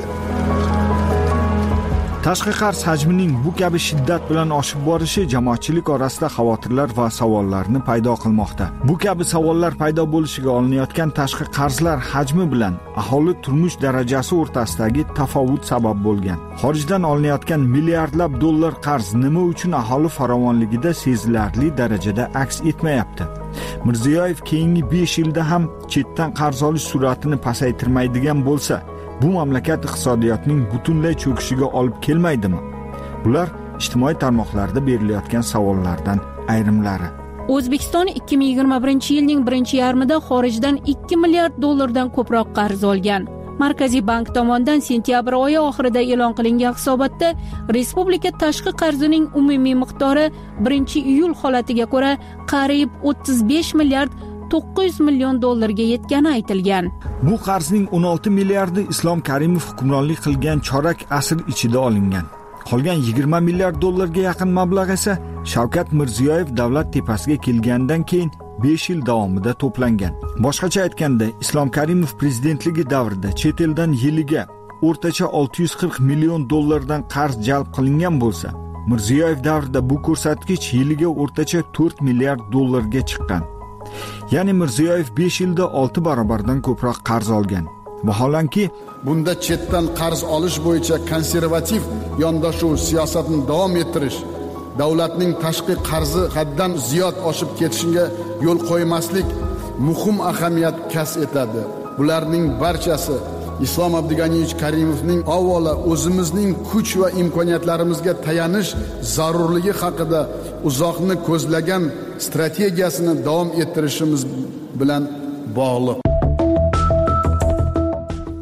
Tashqi qarz hajmining bu kabi shiddat bilan oshib borishi jamoatchilik orasida xavotirlar va savollarni paydo qilmoqda. Bu kabi savollar paydo bo'lishiga olinayotgan tashqi qarzlar hajmi bilan aholi turmush darajasi o'rtasidagi tafovut sabab bo'lgan. Xorijdan olinayotgan milliardlab dollar qarz nima uchun aholi farovonligida sezilarli darajada aks etmayapti? Mirziyoyev keyingi besh yilda ham chetdan qarz olish sur'atini pasaytirmaydigan bo'lsa, bu mamlakat iqtisodiyotining butunlay cho'kishiga olib kelmaydimi? Bular ijtimoiy tarmoqlarda berilayotgan savollardan ayrimlari. O'zbekiston ikki ming yigirma birinchi yilning birinchi yarmida xorijdan ikki milliard dollardan ko'proq qarz olgan. Markaziy bank tomonidan sentyabr oyi oxirida e'lon qilingan hisobotda respublika tashqi qarzining umumiy miqdori birinchi iyul holatiga ko'ra qariyb o'ttiz besh milliard to'qqiz yuz million dollarga yetgani aytilgan. Bu qarzning o'n olti milliardi Islom Karimov hukmronlik qilgan chorak asr ichida olingan. Qolgan yigirma milliard dollarga yaqin mablag' esa Shavkat Mirziyoyev davlat tepasiga kelgandan keyin besh yil davomida to'plangan. Boshqacha aytganda, Islom Karimov prezidentligi davrida chet eldan yiliga o'rtacha olti yuz qirq million dollardan qarz jalb qilingan bo'lsa, Mirziyoyev davrida bu ko'rsatkich yiliga o'rtacha to'rt milliard dollarga chiqqan. Ya'ni Mirziyoyev besh yilda olti barobardan ko'proq qarz olgan. Vaholanki, bunda chetdan qarz olish bo'yicha konservativ yondashuv siyosatini davom ettirish, davlatning tashqi qarzi haddan ziyod oshib ketishiga yo'l qo'ymaslik muhim ahamiyat kasb etadi. Bularning barchasi Islom Abdug'aniyevich Karimovning avvalo o'zimizning kuch va imkoniyatlarimizga tayanish zarurligi haqida uzoqni ko'zlagan strategiyasini davom ettirishimiz bilan bog'liq.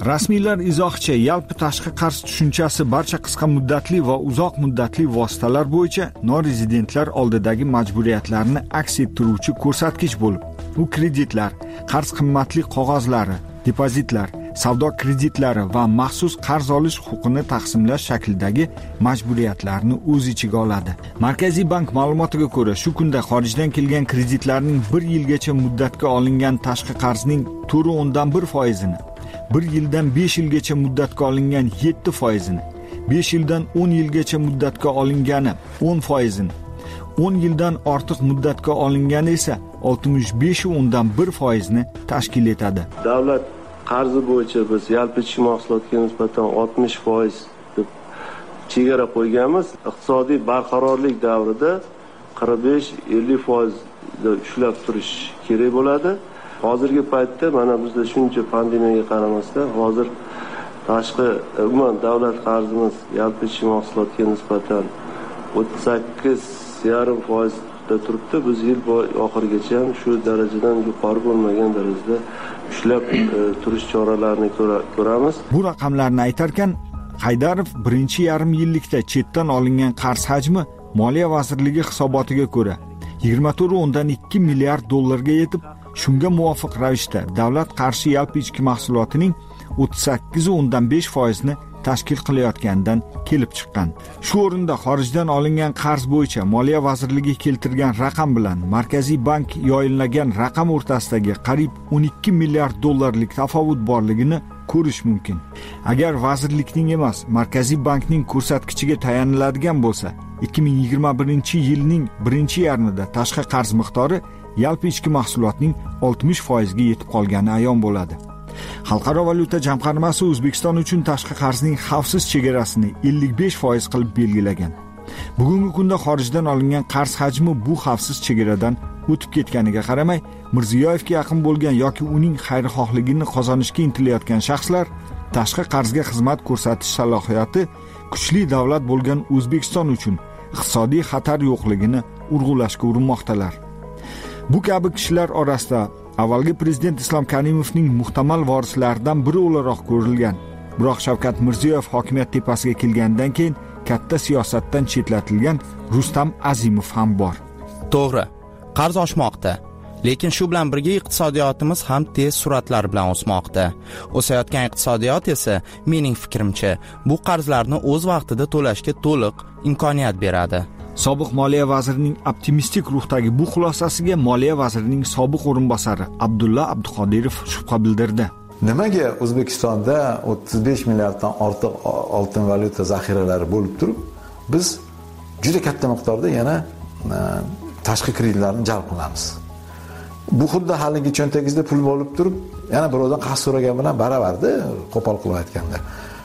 Rasmiylar izohicha, yalpi tashqi qarz tushunchasi barcha qisqa muddatli va uzoq muddatli vositalar bo'yicha norezidentlar oldidagi majburiyatlarni aks ettiruvchi ko'rsatkich bo'lib, u kreditlar, qarz qimmatli qog'ozlari, depozitlar, savdo kreditlari va maxsus qarz olish huquqini taqsimlash shaklidagi majburiyatlarni o'z ichiga oladi. Markaziy bank ma'lumotiga ko'ra, shu kunda xorijdan kelgan kreditlarning bir yilgacha muddatga olingan tashqi qarzning to'rt o'ndan bir foizini, bir yildan besh yilgacha muddatga olingan yetti foizini, besh yildan o'n yilgacha muddatga olingani o'n foizini, o'n yildan ortiq muddatga olingani esa oltmish besh o'ndan bir foizni tashkil etadi. Davlat qarzi bo'yicha biz yalpi ichki mahsulotga nisbatan oltmish foiz deb chegara qo'yganmiz. Iqtisodiy barqarorlik davrida qirq besh ellik foizda ushlab turish kerak bo'ladi. Hozirgi paytda mana bizda shuncha pandemiyaga qaramasdan hozir tashqi umuman davlat qarzimiz yalpi ichki mahsulotga nisbatan o'ttiz sakkiz yarim foizda turibdi. Biz yil oxirigacha ham shu darajadan yuqori bo'lmagan darajada ushlab e, turish choralarini ko'ramiz. Bu raqamlarni aytarkan, Haydarov birinchi yarim yillikda chetdan olingan qarz hajmi Moliya vazirligi hisobotiga ko'ra yigirma to'rt o'ndan ikki milliard dollarga yetib, shunga muvofiq ravishda davlat qarshi yalpi ichki mahsulotining o'ttiz sakkiz o'ndan besh foizni tashkil qilayotganidan kelib chiqqan. Shu o'rinda xorijdan olingan qarz bo'yicha Moliya vazirligi keltirgan raqam bilan Markaziy bank yoyinlagan raqam o'rtasidagi qariyb o'n ikki milliard dollarlik tafovut borligini ko'rish mumkin. Agar vazirlikning emas, Markaziy bankning ko'rsatkichiga tayaniladigan bo'lsa, ikki ming yigirma birinchi yilning birinchi yarmida tashqi qarz miqdori yalpi ichki mahsulotning oltmish foizga yetib qolgani ayon bo'ladi. Xalqaro valyuta jamg'armasi O'zbekiston uchun tashqi qarzning xavfsiz chegarasini ellik besh foiz qilib belgilagan. Bugungi kunda xorijdan olingan qarz hajmi bu xavfsiz chegaradan o'tib ketganiga qaramay, Mirziyoyevga yaqin bo'lgan yoki uning xayrixohligini qozonishga intilayotgan shaxslar tashqi qarzga xizmat ko'rsatish salohiyati kuchli davlat bo'lgan O'zbekiston uchun iqtisodiy xatar yo'qligini urg'ulashga urinmoqdalar. Bu kabi kishilar orasida avvalgi prezident Islom Karimovning muhtamal vorislaridan biri o'laroq ko'rilgan, biroq Shavkat Mirziyoyev hokimiyat tepasiga kelgandan keyin katta siyosatdan chetlatilgan Rustam Azimov ham bor. To'g'ri, qarz oshmoqda, lekin shu bilan birga iqtisodiyotimiz ham tez sur'atlar bilan o'smoqda. O'sayotgan iqtisodiyot esa, mening fikrimcha, bu qarzlarni o'z vaqtida to'lashga to'liq imkoniyat beradi. Sobiq Moliya vazirining optimistik ruhdagi bu xulosasiga Moliya vazirining sobiq o'rinbosari Abdulla Abduqodirov shubha bildirdi. Nimaga O'zbekistonda o'ttiz besh milliarddan ortiq oltin valyuta zaxiralari bo'lib turib, biz juda katta miqdorda yana tashqi kreditlarni jalb qilamiz? Bu xuddi haligi cho'ntagingizda pul bo'lib turib, yana birovdan qarz so'ragan bilan baravarda, qo'pol qilib aytganda.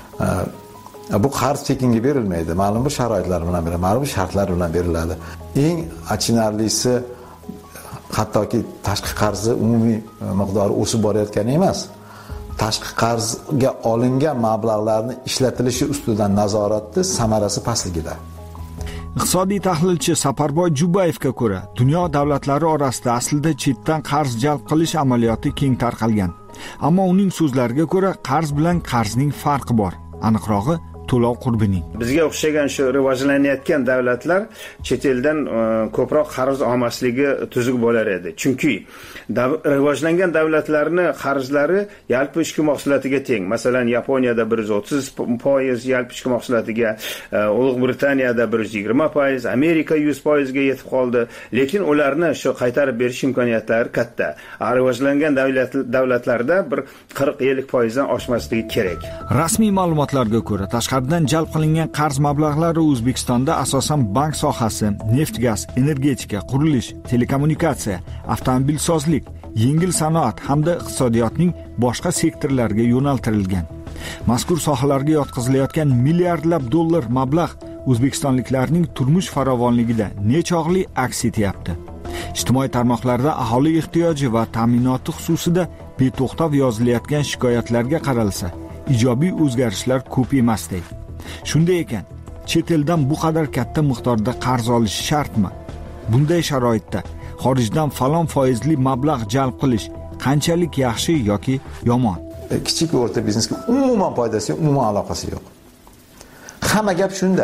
Bu qarz tekinga berilmaydi. Ma'lum bir sharoitlar bilan beriladi, ma'lum bir shartlar bilan beriladi. Eng achinarlisi, hattoki tashqi qarzi umumiy miqdori o'sib borayotgani emas. Tashqi qarzga olingan mablag'larning ishlatilishi ustidan nazoratni samarasi pastligida. Iqtisodiy tahlilchi Saparboy Jubayevga ko'ra, dunyo davlatlari orasida aslida chetdan qarz jalb qilish amaliyoti keng tarqalgan. Ammo uning so'zlariga ko'ra, qarz bilan qarzning farqi bor. Aniqrog'i, to'lov qurbining. Bizga o'xshagan shu rivojlanayotgan davlatlar chet eldan ko'proq qarz olmasligi tuzuk bo'lar edi. Chunki rivojlangan davlatlarning qarzlari yalpi ichki mahsulotiga teng. Masalan, Yaponiyada bir yuz o'ttiz foiz yalpi ichki mahsulotiga, Ulug' Britaniyada bir yuz yigirma foiz, Amerika yuz foizga yetib qoldi. Lekin ularni shu qaytarib berish imkoniyatlari katta. Rivojlangan davlat davlatlarda bir qirq ellik foizdan oshmasligi kerak. Rasmiy ma'lumotlarga ko'ra, tashqaridan jalb qilingan qarz mablag'lari O'zbekistonda asosan bank sohasi, neft-gaz, energetika, qurilish, telekommunikatsiya, avtomobilsozlik, yengil sanoat hamda iqtisodiyotning boshqa sektorlariga yo'naltirilgan. Mazkur sohalarga yotqizilayotgan milliardlab dollar mablag' o'zbekistonliklarning turmush farovonligida nechog'li aks etyapti. Ijtimoiy tarmoqlarda aholi ehtiyoji va ta'minoti xususida beto'xtov yozilayotgan shikoyatlarga qaralsa, ijobiy o'zgarishlar ko'p emasday. Shunday ekan, chet eldan bu qadar katta miqdorda qarz olish shartmi? Bunday sharoitda xorijdan falon foizli mablag' jalb qilish qanchalik yaxshi yoki yomon? kichik va o'rta biznesga umuman foydasi yo'q, umuman aloqasi yo'q. Hamma gap shunda.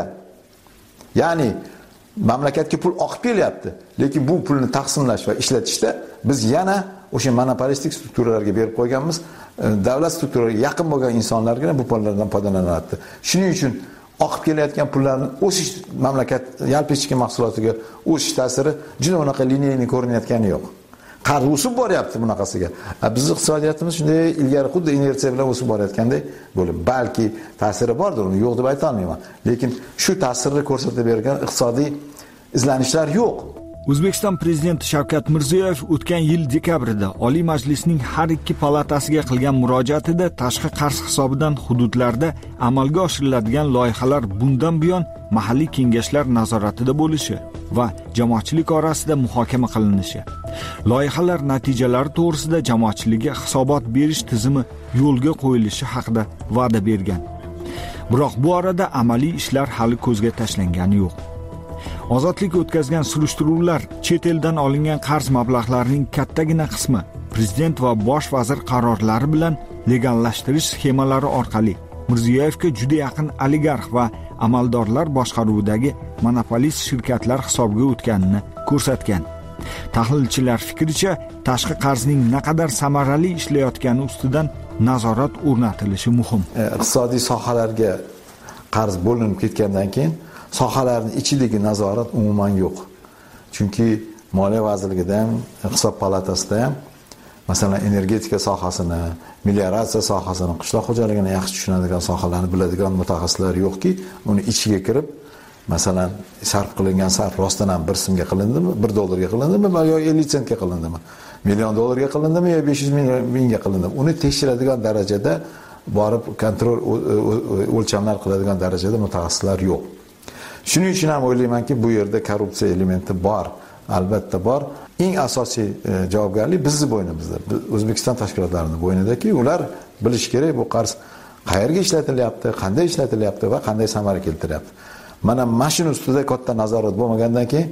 Ya'ni mamlakatga pul oqib kelyapti, lekin bu pulni taqsimlash va ishlatishda biz yana o'sha monopolistik strukturalarga berib qo'yganmiz. Davlat strukturalariga yaqin bo'lgan insonlargina bu pullardan foydalanyapti. Shuning uchun oqib kelayotgan pullarning o'sish mamlakat yalpi ichki mahsulotiga o'sish ta'siri juda unaqa linearniy ko'rinayotgani yo'q. Qarz o'sib boryapti bunaqasiga. Bizning iqtisodiyotimiz shunday ilgari xuddi inersiya bilan o'sib borayotgandek bo'lib, balki ta'siri bordir, uni yo'q deb ayta olmayman. Lekin shu ta'sirni ko'rsatib bergan iqtisodiy izlanishlar yo'q. O'zbekiston prezidenti Shavkat Mirziyoyev o'tgan yil dekabrida Oliy Majlisning har ikki palatasiga qilgan murojaatida tashqi qarz hisobidan hududlarda amalga oshiriladigan loyihalar bundan buyon mahalliy kengashlar nazoratida bo'lishi va jamoatchilik orasida muhokama qilinishi, loyihalar natijalari to'g'risida jamoatchilikka hisobot berish tizimi yo'lga qo'yilishi haqida va'da bergan. Biroq bu orada amaliy ishlar hali ko'zga tashlangani yo'q. Ozodlik o'tkazgan surishtiruvlar chet eldan olingan qarz mablag'larining kattagina qismi prezident va bosh vazir qarorlari bilan legallashtirish sxemalari orqali Mirziyoyevga juda yaqin oligarx va amaldorlar boshqaruvidagi monopolist shirkatlar hisobiga o'tganini ko'rsatgan. Tahlilchilar fikricha, tashqi qarzning naqadar samarali ishlayotgani ustidan nazorat o'rnatilishi muhim. Iqtisodiy sohalarga qarz bo'linib ketgandan keyin sohalarning ichidagi nazorat umuman yo'q. Chunki Moliya vazirligida ham, Hisob palatasida ham masalan energetika sohasini, melioratsiya sohasini, qishloq xo'jaligini yaxshi tushunadigan sohalarni biladigan mutaxassislar yo'qki, uni ichiga kirib, masalan, sarf qilingan sarf rostdan ham bir so'mga qilindimi, bir dollarga qilindimi yo ellik sentga qilindimi, million dollarga qilindimi yo besh yuz mingga qilindimi, uni tekshiradigan darajada borib kontrol o'lchamlar qiladigan darajada mutaxassislar yo'q. Shuning uchun ham o'ylaymanki, bu yerda korrupsiya elementi bor, albatta bor. Eng asosiy javobgarlik bizning bo'ynimizda. O'zbekiston tashkilotlarining bo'ynidaki, ular bilish kerak bu qarz qayerga ishlatilyapti, qanday ishlatilyapti va qanday samara keltiryapti. Mana mashina ustida katta nazorat bo'lmagandan keyin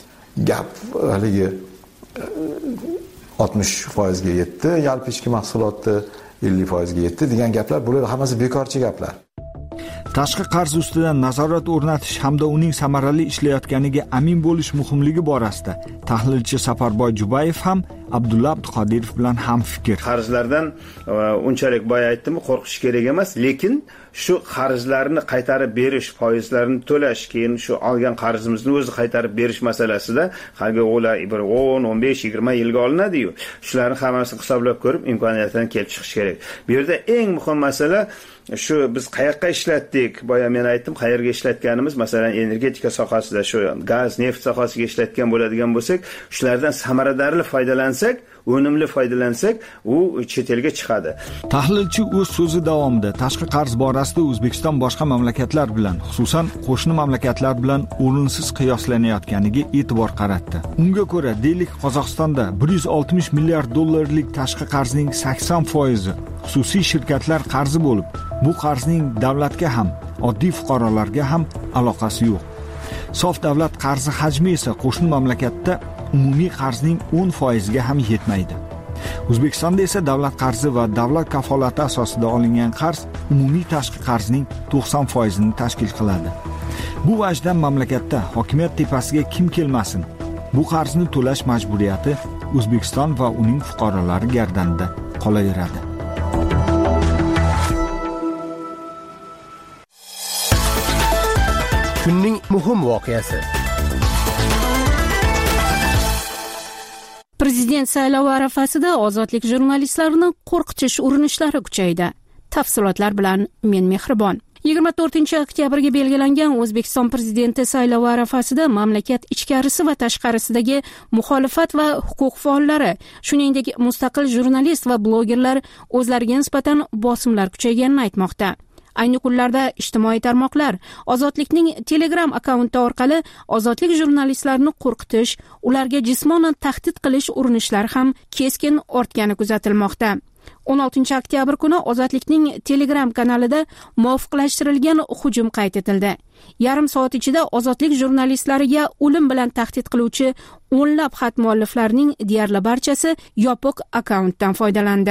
gap haligi oltmish foiz ga yetdi, yalpi ichki mahsulotni ellik foiz ga yetdi degan gaplar, bular hammasi bekorchi gaplar. Tashqi qarz ustidan nazorat o'rnatish hamda uning samarali ishlayotganiga amin bo'lish muhimligi borasida tahlilchi Safarboy Jubayev ham Abdulla Abduqodirov bilan ham fikr. Qarzlardan unchalik boya aytdim, qo'rqish kerak emas, lekin shu qarzlarni qaytarib berish, foizlarini to'lash, keyin shu olgan qarzimizni o'zi qaytarib berish masalasida harga o'lar bir o'n, o'n besh, yigirma yilga olinadi-yu. Shularni hammasini hisoblab ko'rib, imkoniyatdan kelib chiqish kerak. Bu yerda eng muhim masala shu biz qayoqqa ishlatdik, boya men aytdim, qayerga ishlatganimiz, masalan, energetika sohasida shu gaz, neft sohasiga ishlatgan bo'ladigan bo'lsak, shulardan samaradorli foydalansak, unumli foydalansak, u chet elga chiqadi. Tahlilchi o'z so'zi davomida tashqi qarz borasida O'zbekiston boshqa mamlakatlar bilan, xususan qo'shni mamlakatlar bilan o'rinsiz qiyoslanayotganiga e'tibor qaratdi. Unga ko'ra, deylik, Qozog'istonda bir yuz oltmish milliard dollarlik tashqi qarzning sakson foizi xususiy shirkatlar qarzi bo'lib, bu qarzning davlatga ham, oddiy fuqarolarga ham aloqasi yo'q. Sof davlat qarzi hajmi esa qo'shni mamlakatda umumiy qarzning o'n foiz ga ham yetmaydi. O'zbekistonda esa davlat qarzi va davlat kafolati asosida olingan qarz umumiy tashqi qarzning to'qson foiz ni tashkil qiladi. Bu vajdan mamlakatda hokimiyat tepasiga kim kelmasin, bu qarzni to'lash majburiyati O'zbekiston va uning fuqarolari gardanida qolaveradi. Kunning muhim voqeasi. Prezident saylovi arafasida ozodlik jurnalistlarini qo'rqitish urinishlari kuchaydi. Tafsilotlar bilan men Mehribon. yigirma to'rtinchi oktyabrga belgilangan O'zbekiston prezidenti saylovi arafasida mamlakat ichkarisi va tashqarisidagi muxolifat va huquq faollari, shuningdek mustaqil jurnalist va blogerlar o'zlariga nisbatan bosimlar kuchayganini aytmoqda. Ayni kunlarda ijtimoiy tarmoqlar Ozodlikning Telegram akkaunti orqali ozodlik jurnalistlarini qo'rqitish, ularga jismonan tahdid qilish urinishlari ham keskin ortgani kuzatilmoqda. o'n oltinchi oktyabr kuni Ozodlikning Telegram kanalida muvofiqlashtirilgan hujum qayd etildi. Yarim soat ichida Ozodlik jurnalistlariga o'lim bilan tahdid qiluvchi o'nlab xat mualliflarining deyarli barchasi yopiq akkauntdan foydalandi.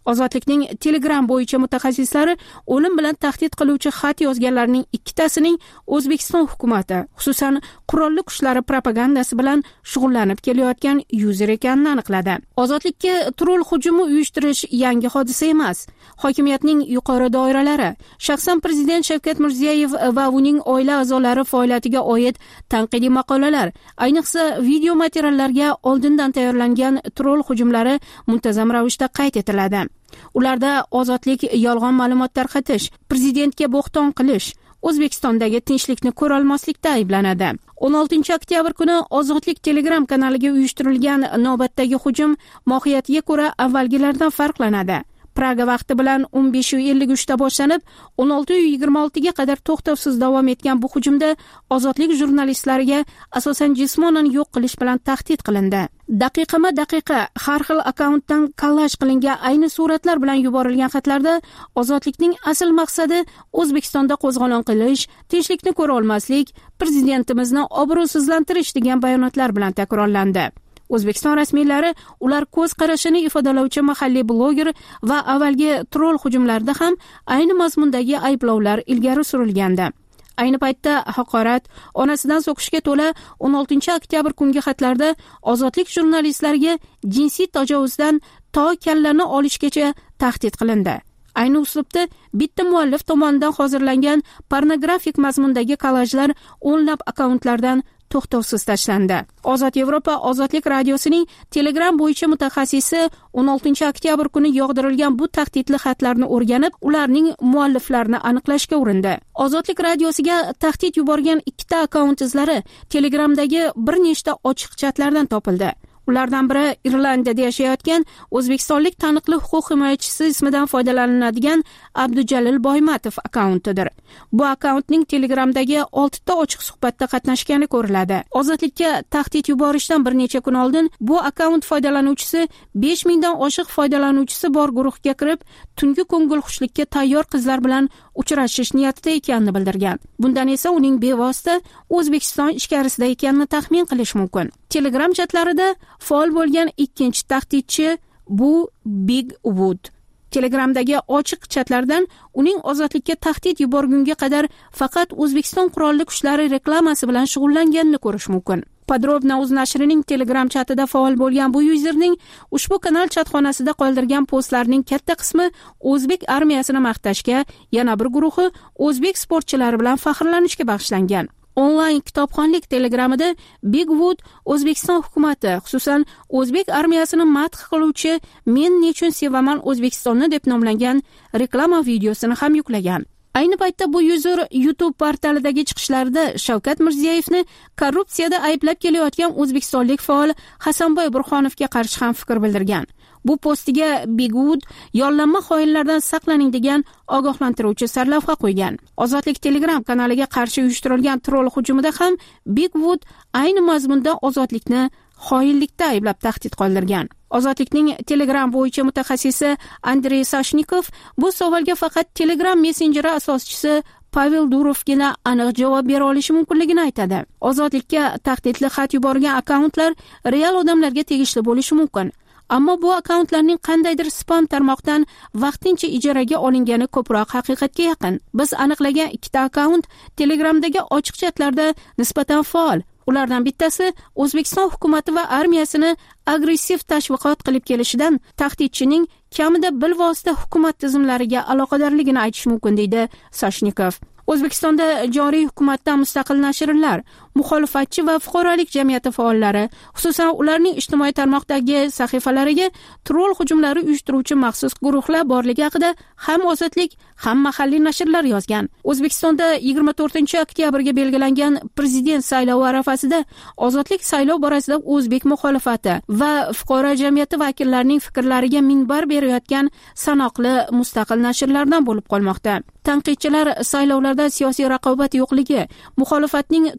Ozodlikning Telegram bo'yicha mutaxassislari o'lim bilan tahdid qiluvchi xat yozganlarning ikkitasining O'zbekiston hukumati, xususan qurolli kuchlari propagandasi bilan shug'ullanib kelayotgan yuzer ekanini aniqladi. Ozodlikka troll hujumi uyushtirish yangi hodisa emas. Hokimiyatning yuqori doiralari, shaxsan prezident Shavkat Mirziyoyev va uning oila a'zolari faoliyatiga oid tanqidiy maqolalar, ayniqsa video materiallarga oldindan tayyorlangan troll hujumlari muntazam ravishda qayd etiladi. Ularda ozodlik yolg'on ma'lumot tarqatish, prezidentga bo'xton qilish, O'zbekistondagi tinchlikni ko'ra olmaslikda ayblanadi. o'n oltinchi oktyabr kuni Ozodlik Telegram kanaliga uyushtirilgan navbatdagi hujum mohiyatiga ko'ra avvalgilardan farqlanadi. Praga vaqti bilan o'n besh ellik uch da boshlanib, o'n olti yigirma olti ga qadar to'xtovsiz davom etgan bu hujumda Ozodlik jurnalistlariga asosan jismonan yo'q qilish bilan tahdid qilindi. Daqiqama-daqiqa har xil akkauntdan kollaj qilingan ayni suratlar bilan yuborilgan xatlarda Ozodlikning asl maqsadi O'zbekistonda qo'zg'olon qilish, tinchlikni ko'ra olmaslik, prezidentimizni obro'sizlantirish degan bayonotlar bilan takrorlandi. O'zbekiston rasmiylari ular ko'z qarashini ifodalovchi mahalliy bloger va avvalgi troll hujumlarda ham ayni mazmundagi ayblovlar ilgari surilgandi. Ayni paytda haqorat, onasidan so'kishga to'la o'n oltinchi oktyabr kungi xatlarda Ozodlik jurnalistlariga jinsiy tajovuzdan to kallani olishgacha tahdid qilindi. Ayni uslubda bitta muallif tomonidan hozirlangan pornografik mazmundagi kollajlar o'nlab akkauntlardan to'xtovsiz tashlandi. Ozod Yevropa Ozodlik radiosining Telegram bo'yicha mutaxassisi o'n oltinchi oktyabr kuni yog'dirilgan bu tahdidli xatlarni o'rganib, ularning mualliflarini aniqlashga urindi. Ozodlik radiosiga tahdid yuborgan ikkita akkaunt izlari Telegramdagi bir nechta ochiq chatlardan topildi. Ulardan biri Irlandiyada yashayotgan o'zbekistonlik taniqli huquq himoyachisi ismidan foydalaniladigan Abdujalil Boymatov akkauntidir. Bu akkauntning Telegramdagi oltita ochiq suhbatda qatnashgani ko'riladi. Ozodlikka tahdid yuborishdan bir necha kun oldin bu akkaunt foydalanuvchisi besh mingdan oshiq foydalanuvchisi bor guruhga kirib, tungi ko'ngilxushlikka tayyor qizlar bilan uchrashish niyatida ekanini bildirgan. Bundan esa uning bevosita O'zbekiston ichkarisida ekanini taxmin qilish mumkin. Telegram chatlarida faol bo'lgan ikkinchi tahdidchi bu Big Wood. Telegramdagi ochiq chatlardan uning ozodlikka tahdid yuborgunga qadar faqat O'zbekiston qurolli kuchlari reklamasi bilan shug'ullanganini ko'rish mumkin. Podrobna o'z nashrining Telegram chatida faol bo'lgan bu yuzerning ushbu kanal chatxonasida qoldirgan postlarning katta qismi o'zbek armiyasini maqtashga, yana bir guruhi o'zbek sportchilari bilan faxrlanishga bag'ishlangan. Onlayn kitobxonlik Telegramida Big Wood O'zbekiston hukumati, xususan o'zbek armiyasini madh qiluvchi "Men nechun sevaman O'zbekistonni" deb nomlangan reklama videosini ham yuklagan. Ayni paytda bu yuzer YouTube portalidagi chiqishlarida Shavkat Mirziyoyevni korrupsiyada ayblab kelayotgan o'zbekistonlik faol Hasanboy Burxonovga qarshi ham fikr bildirgan. Bu postiga Big Wood yollanma xoinlardan saqlaning degan ogohlantiruvchi sarlavha qo'ygan. Ozodlik Telegram kanaliga qarshi uyushtirilgan troll hujumida ham Big Wood ayni mazmunda ozodlikni xoinlikda ayblab tahdid qoldirgan. Ozodlikning Telegram bo'yicha mutaxassisi Andrey Sashnikov bu savolga faqat Telegram messenjeri asoschisi Pavel Durovgina aniq javob bera olishi mumkinligini aytadi. Ozodlikka tahdidli xat yuborgan akkauntlar real odamlarga tegishli bo'lishi mumkin. Ammo bu akkauntlarning qandaydir spam tarmoqdan vaqtincha ijaraga olingani ko'proq haqiqatga yaqin. Biz aniqlagan ikkita akkaunt Telegramdagi ochiq chatlarda nisbatan faol. Ulardan bittasi O'zbekiston hukumati va armiyasini agressiv tashviqot qilib kelishidan tahdidchining kamida bilvosita hukumat tizimlariga aloqadorligini aytish mumkin, deydi Sashnikov. O'zbekistonda joriy hukumatdan mustaqil nashrlar, muxolifatchi va fuqarolik jamiyati faollari, xususan ularning ijtimoiy tarmoqdagi sahifalariga troll hujumlari uyushtiruvchi maxsus guruhlar borligi haqida ham Ozodlik, ham mahalliy nashrlar yozgan. O'zbekistonda yigirma to'rtinchi oktyabrga belgilangan prezident saylovi arafasida Ozodlik saylov borasida o'zbek muxolifati va fuqaro jamiyati vakillarining fikrlariga minbar berayotgan sanoqli mustaqil nashrlardan bo'lib qolmoqda. Tanqidchilar saylovlarda siyosiy raqobat yo'qligi, muxolifatning turli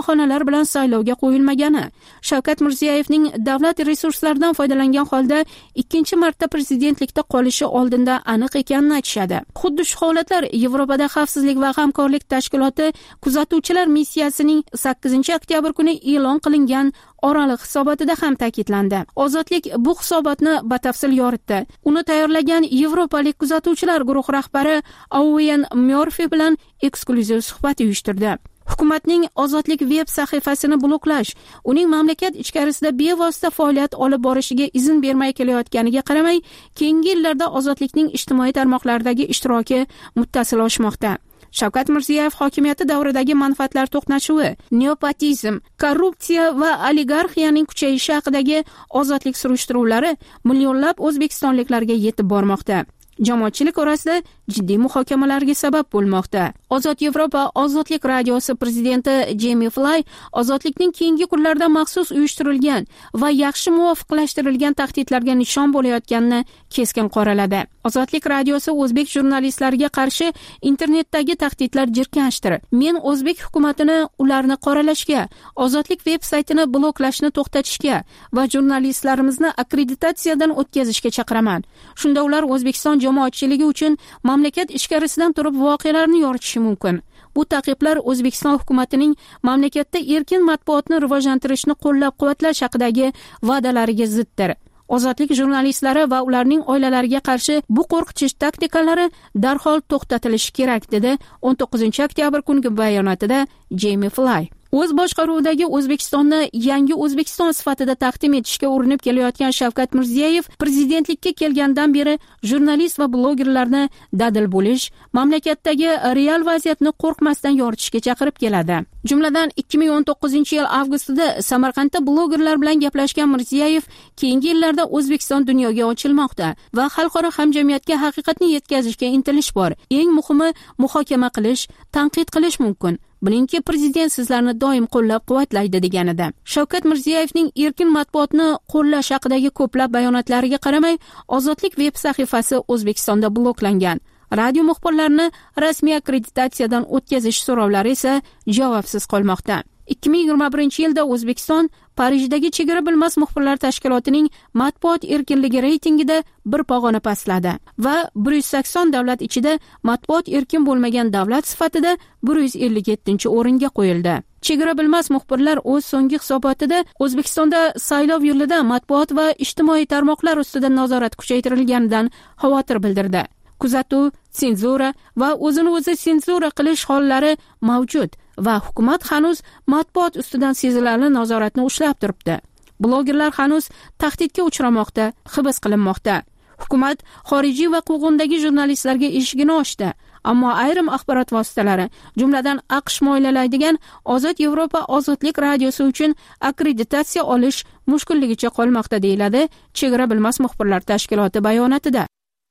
bahonalar bilan saylovga qo'yilmagani, Shavkat Mirziyoyevning davlat resurslaridan foydalangan holda ikkinchi marta prezidentlikda qolishi oldinda aniq ekanini aytishadi. Xuddi shu holatlar Yevropada xavfsizlik va hamkorlik tashkiloti kuzatuvchilar missiyasining sakkizinchi oktyabr kuni e'lon qilingan oraliq hisobotida ham ta'kidlandi. Ozodlik bu hisobotni batafsil yoritdi. Uni tayyorlagan Yevropalik kuzatuvchilar guruhi rahbari Owen Murphy bilan eksklyuziv suhbat uyushtirdi. Hukumatning Ozodlik veb sahifasini bloklash, uning mamlakat ichkarisida bevosita faoliyat olib borishiga izn bermay kelayotganiga qaramay, keyingi yillarda Ozodlikning ijtimoiy tarmoqlardagi ishtiroki muttasil oshmoqda. Shavkat Mirziyoyev hokimiyati davridagi manfaatlar to'qnashuvi, neopotizm, korrupsiya va oligarxiyaning kuchayishi haqidagi ozodlik surishtiruvlari millionlab o'zbekistonliklarga yetib bormoqda. Jamoatchilik orasida jiddiy muhokamalarga sabab bo'lmoqda. Ozod Yevropa Ozodlik radiosi prezidenti Jamie Fly ozodlikning keyingi kunlarda maxsus uyushtirilgan va yaxshi muvofiqlashtirilgan tahdidlarga nishon bo'layotganini keskin qoraladi. Ozodlik radiosi o'zbek jurnalistlariga qarshi internetdagi tahdidlar jirkanchdir. Men o'zbek hukumatini ularni qoralashga, Ozodlik veb-saytini bloklashni to'xtatishga va jurnalistlarimizni akkreditatsiyadan o'tkazishga chaqiraman. Shunda ular O'zbekiston jamoatchiligi uchun mamlakat ichkarisidan turib voqealarni yoritishi mumkin. Bu ta'qiblar O'zbekiston hukumatining mamlakatda erkin matbuotni rivojlantirishni qo'llab-quvvatlash haqidagi va'dalariga ziddir. Ozodlik jurnalistlari va ularning oilalariga qarshi bu qo'rqitish taktikalari darhol to'xtatilishi kerak, dedi o'n to'qqizinchi oktyabr kungi bayonotida Jamie Fly. O'z boshqaruvidagi O'zbekistonni yangi O'zbekiston sifatida taqdim etishga urinib kelayotgan Shavkat Mirziyoyev prezidentlikka kelgandan beri jurnalist va blogerlarni dadil bo'lish, mamlakatdagi real vaziyatni qo'rqmasdan yoritishga chaqirib keladi. Jumladan ikki ming o'n to'qqizinchi yil avgustida Samarqandda blogerlar bilan gaplashgan Mirziyoyev keyingi yillarda O'zbekiston dunyoga ochilmoqda va xalqaro hamjamiyatga haqiqatni yetkazishga intilish bor. Eng muhimi muhokama qilish, tanqid qilish mumkin. Bilingki, prezident sizlarni doim qo'llab-quvvatlaydi deganida. Shavkat Mirziyoyevning erkin matbuotni qo'llash haqidagi ko'plab bayonotlariga qaramay, Ozodlik veb sahifasi O'zbekistonda bloklangan. Radio muxbirlarini rasmiy akkreditatsiyadan o'tkazish so'rovlari esa javobsiz qolmoqda. ikki ming yigirma birinchi yilda O'zbekiston Parijdagi Chegara bilmas muxbirlar tashkilotining matbuot erkinligi reytingida bir pog'ona pastladi va bir yuz sakson davlat ichida matbuot erkin bo'lmagan davlat sifatida bir yuz ellik yettinchi o'ringa qo'yildi. Chegara bilmas muxbirlar o'z so'nggi hisobotida O'zbekistonda saylov yilida matbuot va ijtimoiy tarmoqlar ustidan nazorat kuchaytirilganidan xavotir bildirdi. Kuzatuv, senzura va o'zini o'zi senzura qilish hollari mavjud va hukumat hanuz matbuot ustidan sezilarli nazoratni ushlab turibdi. Blogerlar hanuz tahdidga uchramoqda, hibs qilinmoqda. Hukumat xorijiy va quvg'indagi jurnalistlarga eshigini ochdi, ammo ayrim axborot vositalari, jumladan AQSh mo'ylalaydigan Ozod Yevropa Ozodlik radiosi uchun akkreditatsiya olish mushkulligicha qolmoqda, deyiladi Chegara bilmas muxbirlar tashkiloti bayonotida.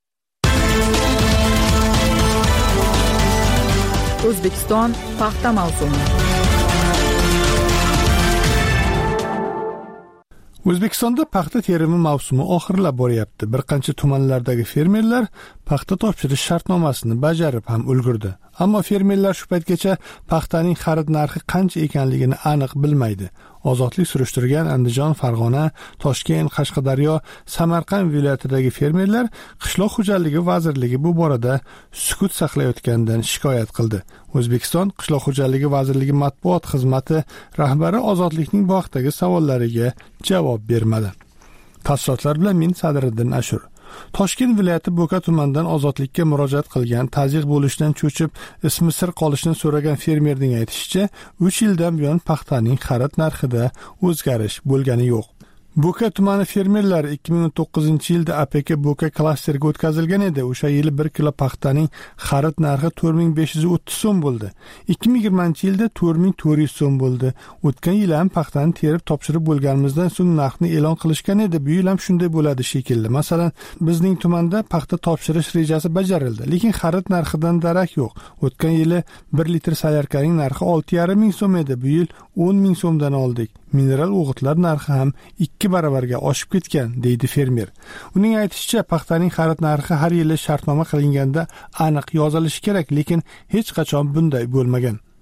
O'zbekiston paxta mavsumi. O'zbekistonda paxta terimi mavsumi oxirlab boryapti. Bir qancha tumanlardagi fermerlar paxta topshirish shartnomasini bajarib ham ulgurdi. Ammo fermerlar shu paytgacha paxtaning xarid narxi qancha ekanligini aniq bilmaydi. Ozodlik surishtirgan Andijon, Farg'ona, Toshkent, Qashqadaryo, Samarqand viloyatidagi fermerlar Qishloq xo'jaligi vazirligi bu borada sukut saqlayotganidan shikoyat qildi. O'zbekiston Qishloq xo'jaligi vazirligi matbuot xizmati rahbari Ozodlikning bu haqdagi savollariga javob bermadi. Tafsilotlar bilan men Sadriddin Ashur. Toshkent viloyati Bo'ka tumanidan Ozodlikka murojaat qilgan, tazyiq bo'lishdan cho'chib, ismi sir qolishni so'ragan fermerning aytishicha, uch yildan buyon paxtaning xarid narxida o'zgarish bo'lgani yo'q. Bo'ka tumani fermerlari ikki ming o'n to'qqizinchi yilda A P K Bo'ka klasteriga o'tkazilgan edi. O'sha yili bir kilo paxtaning xarid narxi to'rt ming besh yuz o'ttiz so'm bo'ldi. ikki ming yigirmanchi yilda to'rt ming to'rt yuz so'm bo'ldi. O'tgan yil ham paxtani terib topshirib bo'lganimizdan so'ng narxni e'lon qilishgan edi. Bu yil ham shunday bo'ladi shekilli. Masalan, bizning tumanda paxta topshirish rejasi bajarildi, lekin xarid narxidan darak yo'q. O'tgan yili bir litr salyarkaning narxi olti yarim ming so'm edi. Bu yil o'n ming so'mdan oldik. Mineral o'g'itlar narxi ham ikki baravarga oshib ketgan, deydi fermer. Uning aytishicha, paxtaning xarid narxi har yili shartnoma qilinganda aniq yozilishi kerak, lekin hech qachon bunday bo'lmagan.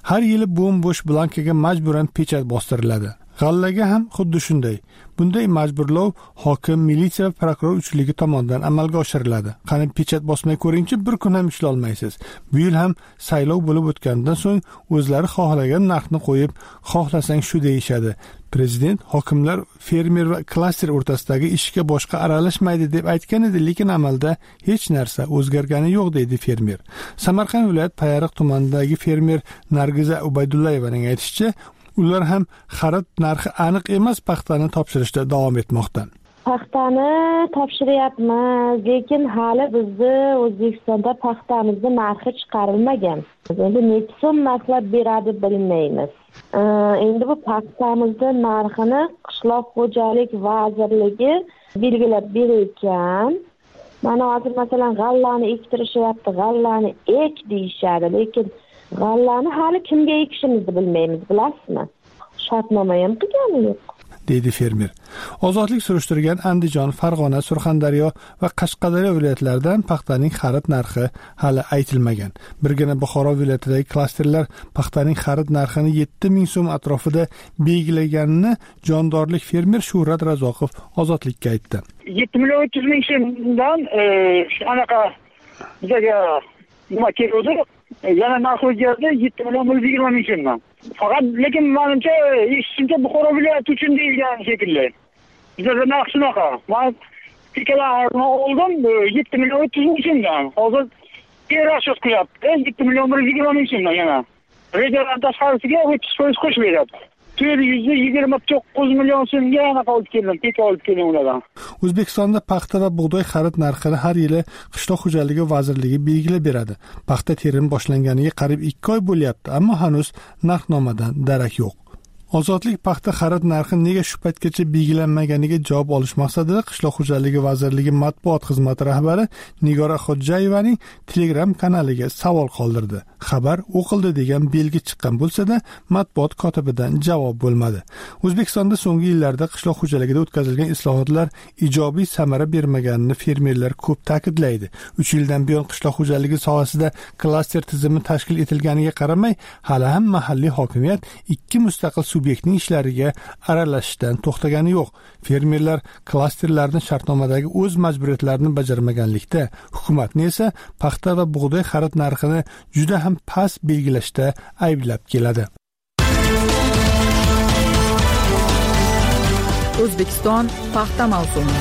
Har yili bo'm-bo'sh blankaga majburan pechat bostiriladi. G'allaga ham xuddi shunday. Bunday majburlov hokim, militsiya va prokuror uchligi tomonidan amalga oshiriladi. Qani pechat bosmay ko'ringchi, bir kun ham ishlay olmaysiz. Bu yil ham saylov bo'lib o'tgandan so'ng o'zlari xohlagan narxni qo'yib, xohlasang shu deyishadi. Prezident hokimlar fermer va klaster o'rtasidagi ishga boshqa aralashmaydi deb aytgan edi, lekin amalda hech narsa o'zgargani yo'q deydi fermer. Samarqand viloyat Payariq tumanidagi fermer Nargiza Ubaydullayevaning aytishicha, ular ham xarid narxi aniq emas paxtani topshirishda davom etmoqda. Paxtani topshiryapmiz, lekin hali bizni O'zbekistonda paxtamizning narxi chiqarilmagan. Endi necha so'm maslahat beradi bilmaymiz. Endi bu paxtamizning narxini Qishloq xo'jalik vazirligi belgilab berayotgan. Mana hozir masalan g'allani ektirishyapti, g'allani ek deyishadi, lekin g'allani hali kimga ekishimizni bilmaymiz, bilasizmi? Shartnoma ham qilgani yo'q, deydi fermer. Ozodlik surishtirgan Andijon, Farg'ona, Surxondaryo va Qashqadaryo viloyatlaridan paxtaning xarid narxi hali aytilmagan. Birgina Buxoro viloyatidagi klasterlar paxtaning xarid narxini yetti ming so'm atrofida belgilaganini jondorlik fermer Shuhrat Razoqov Ozodlikka aytdi. yetti million uch yuz ming so'mdan anaqa bizga nima keldi? Yana narx o'zgardi, yetti million bir yuz yigirma ming so'mdan. Faqat lekin menimcha eshitishimcha Buxoro viloyati uchun deyilgan shekilli. Bizda narx shunaqa. Men tikalarni oldim yetti million uch yuz ming so'mdan. Hozir terashoq qilyapti, yetti million bir yuz yigirma ming so'mdan yana. Rejadan tashqarisiga o'ttiz foiz qo'shib beradi. to'rt yuz yigirma to'qqiz million so'mga anaqa olib keldim, tek olib keldim ulardan. O'zbekistonda paxta va bug'doy xarid narxini har yili Qishloq xo'jaligi vazirligi belgilab beradi. Paxta terimi boshlanganiga qariyb ikki oy bo'lyapti, ammo hanuz narxnomadan darak yo'q. Ozodlik paxta xarid narxi nega shu paytgacha belgilanmaganiga javob olish maqsadida Qishloq xo'jaligi vazirligi matbuot xizmati rahbari Nigora Xo'jayevaning Telegram kanaliga savol qoldirdi. Xabar o'qildi degan belgi chiqqan bo'lsa-da, matbuot kotibidan javob bo'lmadi. O'zbekistonda so'nggi yillarda qishloq xo'jaligida o'tkazilgan islohotlar ijobiy samara bermaganini fermerlar ko'p ta'kidlaydi. uch yildan buyon qishloq xo'jaligi sohasida klaster tizimi tashkil etilganiga qaramay, hali ham mahalliy hokimiyat ikki mustaqil subyektning ishlariga aralashishdan to'xtagani yo'q. Fermerlar klasterlarni shartnomadagi o'z majburiyatlarini bajarmaganlikda, hukumatni esa paxta va bug'doy xarid narxini juda ham past belgilashda ayblab keladi. O'zbekiston paxta mavsumi.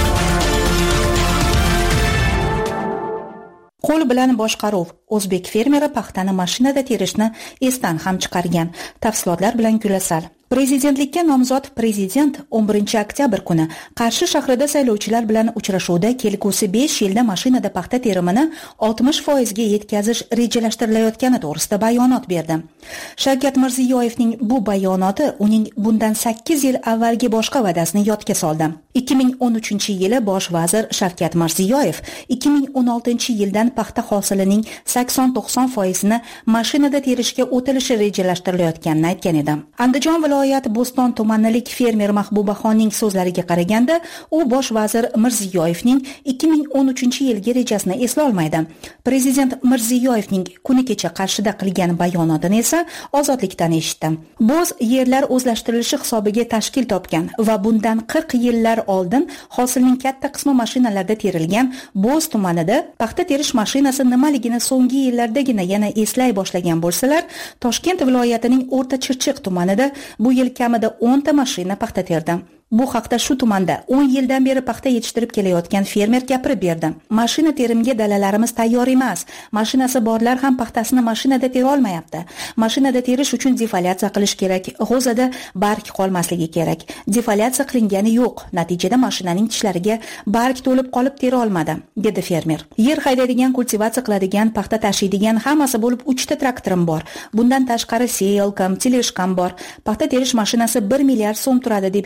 Qo'l bilan boshqaruv. O'zbek fermeri paxtani mashinada terishni esdan ham chiqargan. Tafsilotlar bilan Gulasal. Prezidentlikka nomzod prezident o'n birinchi oktyabr kuni Qarshi shahrida saylovchilar bilan uchrashuvda kelgusi besh yilda mashinada paxta terimini oltmish foizga yetkazish rejalashtirilayotgani to'g'risida bayonot berdi. Shavkat Mirziyoyevning bu bayonoti uning bundan sakkiz yil avvalgi boshqa va'dasini yodga soldi. ikki ming o'n uchinchi yili bosh vazir Shavkat Mirziyoyev ikki ming o'n oltinchi yildan paxta hosilining sakson to'qson foizini mashinada terishga o'tilishi rejalashtirilayotganini aytgan edi. Andijon viloyat Bo'ston tumanilik fermer Mahbubaxonning so'zlariga qaraganda, u bosh vazir Mirziyoyevning ikki ming o'n uchinchi yilgi rejasini eslolmaydi. Prezident Mirziyoyevning kuni kecha Qarshida qilgan bayonotini esa Ozodlikdan eshitdi. Bo'z yerlar o'zlashtirilishi hisobiga tashkil topgan va bundan qirq yillar oldin hosilning katta qismi mashinalarda terilgan Bo'z tumanida paxta terish mashinasi nimaligini so'nggi yillardagina yana eslay boshlagan bo'lsalar, Toshkent viloyatining O'rta Chirchiq tumanida bu yil kamida o'nta mashina paxta terdi. Bu haqda shu tumanda o'n yildan beri paxta yetishtirib kelayotgan fermer gapirib berdi. Mashina terimga dalalarimiz tayyor emas. Mashinasi borlar ham paxtasini mashinada tera olmayapti. Mashinada terish uchun defoliatsiya qilish kerak. G'o'zada barg qolmasligi kerak. Defoliatsiya qilingani yo'q. Natijada mashinaning tishlariga barg to'lib qolib tera olmadi, dedi fermer. Yer haydaydigan, kultivatsiya qiladigan, paxta tashiydigan hammasi bo'lib uchta traktorim bor. Bundan tashqari seyilkam, teleshkam bor. Paxta terish mashinasi bir milliard so'm turadi deb eshitganman.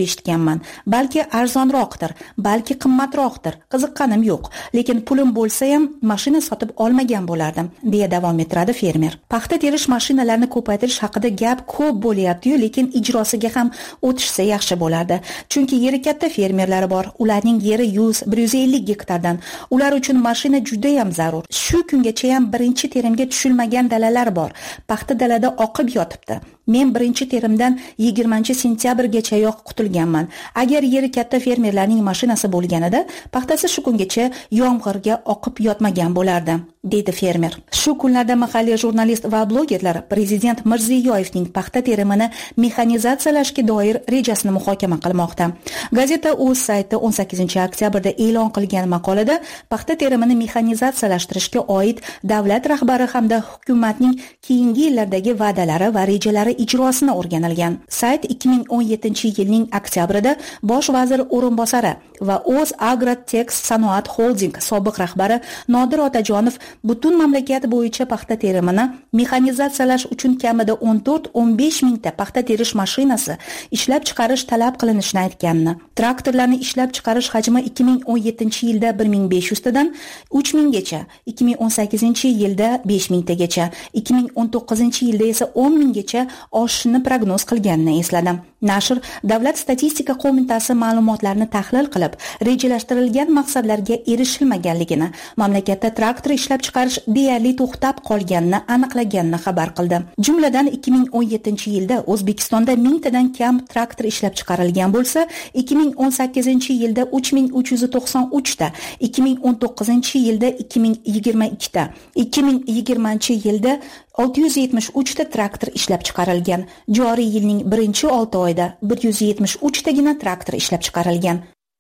olmayman. Balki arzonroqdir, balki qimmatroqdir. Qiziqqanim yo'q, lekin pulim bo'lsa ham mashina sotib olmagan bo'lardim, deya davom ettiradi fermer. Paxta terish mashinalarini ko'paytirish haqida gap ko'p bo'lyapti-yu, lekin ijrosiga ham o'tishsa yaxshi bo'lardi. Chunki yeri katta fermerlari bor. Ularning yeri yuz bir yuz ellik gektardan. Ular uchun mashina juda ham zarur. Shu kungacha ham birinchi terimga tushilmagan dalalar bor. Paxta dalada oqib yotibdi. Men birinchi terimdan yigirmanchi sentyabrgacha yoq qutulganman. Agar yeri katta fermerlarning mashinasi bo'lganida, paxtasi shu kungacha yomg'irga oqib yotmagan bo'lardi, deydi fermer. Shu kunlarda mahalliy jurnalist va blogerlar prezident Mirziyoyevning paxta terimini mexanizatsiyalashga doir rejasini muhokama qilmoqda. Gazeta o'z sayti o'n sakkizinchi oktyabrda e'lon qilgan maqolada paxta terimini mexanizatsiyalashtirishga oid davlat rahbari hamda hukumatning keyingi yillardagi va'dalari va rejalari ijrosini o'rganilgan. Sayt ikki ming o'n yettinchi yilning oktyabrida bosh vazir o'rinbosari va O'z Agrotex Sanoat Holding sobiq rahbari Nodir Otajonov butun mamlakat bo'yicha paxta terimini mexanizatsiyalash uchun kamida o'n to'rt o'n besh mingta paxta terish mashinasi ishlab chiqarish talab qilinishini aytganini. Traktorlarni ishlab chiqarish hajmi ikki ming o'n yettinchi yilda bir ming besh yuz tadan uch minggacha, ikki ming o'n sakkizinchi yilda besh mingtagacha, ikki ming o'n to'qqizinchi yilda esa o'n minggacha oshishini prognoz qilganini esladim. Nashr Davlat statistika qo'mitasi ma'lumotlarini tahlil qilib, rejalashtirilgan maqsadlarga erishilmaganligini, mamlakatda traktor ishlab chiqarish deyarli to'xtab qolganini aniqlaganini xabar qildi. Jumladan ikki ming o'n yettinchi yilda O'zbekistonda mingtadan kam traktor ishlab chiqarilgan bo'lsa, ikki ming o'n sakkizinchi yilda uch ming uch yuz to'qson uch ta, ikki ming o'n to'qqizinchi yilda ikki ming yigirma ikki ta, ikki ming yigirmanchi yilda olti yuz yetmish uch ta traktor ishlab chiqarilgan. Joriy yilning birinchi olti oyida bir yuz yetmish uch tagina traktor ishlab chiqarilgan.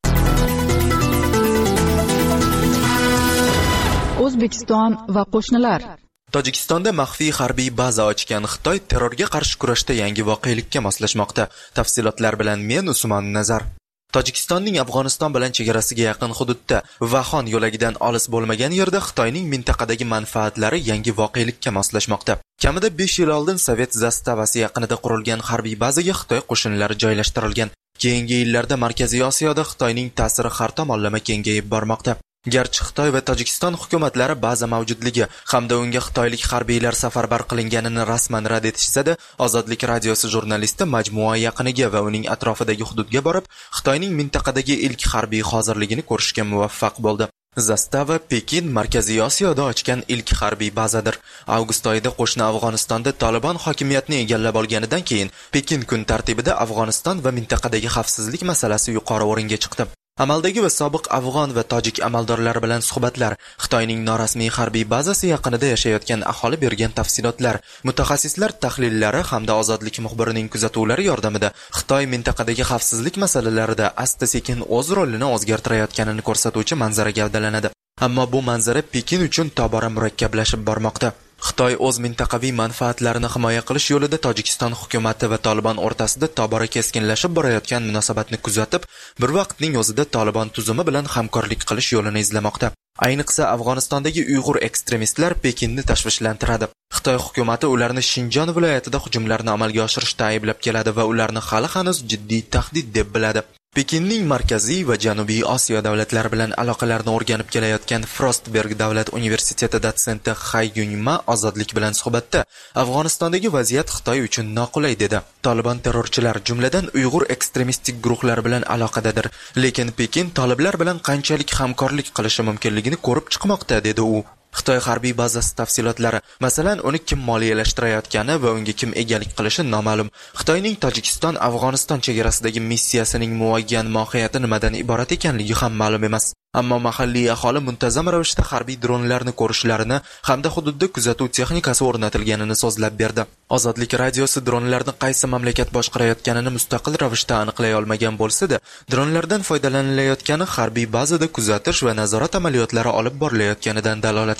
O'zbekiston va qo'shnilar. Tojikistonda maxfiy harbiy baza ochgan Xitoy terrorga qarshi kurashda yangi voqelikka moslashmoqda. Tafsilotlar bilan men Usmon Nazar. Tojikistonning Afg'oniston bilan chegarasiga yaqin hududda Vaxon yo'lagidan olis bo'lmagan yerda Xitoyning mintaqadagi manfaatlari yangi voqelikka moslashmoqda. Kamida besh yil oldin Sovet zastavasi yaqinida qurilgan harbiy bazaga Xitoy qo'shinlari joylashtirilgan. Keyingi yillarda Markaziy Osiyoda Xitoyning ta'siri har tomonlama kengayib bormoqda. Garchi Xitoy va Tojikiston hukumatlari baza mavjudligi hamda unga xitoylik harbiylar safarbar qilinganini rasman rad etishsa-da, Ozodlik radiosi jurnalisti majmua yaqiniga va uning atrofidagi hududga borib, Xitoyning mintaqadagi ilk harbiy hozirligini ko'rishga muvaffaq bo'ldi. Zastava Pekin Markaziy Osiyoda ochgan ilk harbiy bazadir. Avgust oyida qo'shni Afg'onistonda Taliban hokimiyatni egallab olganidan keyin Pekin kun tartibida Afg'oniston va mintaqadagi xavfsizlik masalasi yuqori o'ringa chiqdi. Amaldagi va sobiq afg'on va tojik amaldorlari bilan suhbatlar, Xitoyning norasmiy harbiy bazasi yaqinida yashayotgan aholi bergan tafsilotlar, mutaxassislar tahlillari hamda Ozodlik muxbirining kuzatuvlari yordamida Xitoy mintaqadagi xavfsizlik masalalarida asta-sekin o'z rolini o'zgartirayotganini ko'rsatuvchi manzara gavdalanadi. Ammo bu manzara Pekin uchun tobora murakkablashib bormoqda. Xitoy o'z mintaqaviy manfaatlarini himoya qilish yo'lida Tojikiston hukumati va Taliban o'rtasida tobora keskinlashib borayotgan munosabatni kuzatib, bir vaqtning o'zida Taliban tuzumi bilan hamkorlik qilish yo'lini izlamoqda. Ayniqsa Afg'onistondagi Uyg'ur ekstremistlar Pekinni tashvishlantiradi. Xitoy hukumati ularni Shinjon viloyatida hujumlarni amalga oshirishda ayblab keladi va ularni hali hanuz jiddiy tahdid deb biladi. Pekinning Markaziy va Janubiy Osiyo davlatlari bilan aloqalarni o'rganib kelayotgan Frostberg davlat universiteti dotsenti Hay Yunma Ozodlik bilan suhbatda Afg'onistondagi vaziyat Xitoy uchun noqulay dedi. Taliban terrorchilar, jumladan Uyg'ur ekstremistik guruhlar bilan aloqadadir, lekin Pekin toliblar bilan qanchalik hamkorlik qilishi mumkinligini ko'rib chiqmoqda, dedi u. Xitoy harbiy bazasi tafsilotlari, masalan, uni kim moliyalashtirayotgani va unga kim egalik qilishi noma'lum. Xitoyning Tojikiston Afg'oniston chegarasidagi missiyasining muayyan mohiyati nimadan iborat ekanligi ham ma'lum emas. Ammo mahalliy aholi muntazam ravishda harbiy dronlarni ko'rishlarini hamda hududda kuzatuv texnikasi o'rnatilganini so'zlab berdi. Ozodlik radiosi dronlarni qaysi mamlakat boshqarayotganini mustaqil ravishda aniqlay olmagan bo'lsa-da, dronlardan foydalanilayotgani harbiy bazada kuzatish va nazorat amaliyotlari olib borilayotganidan dalolat beradi.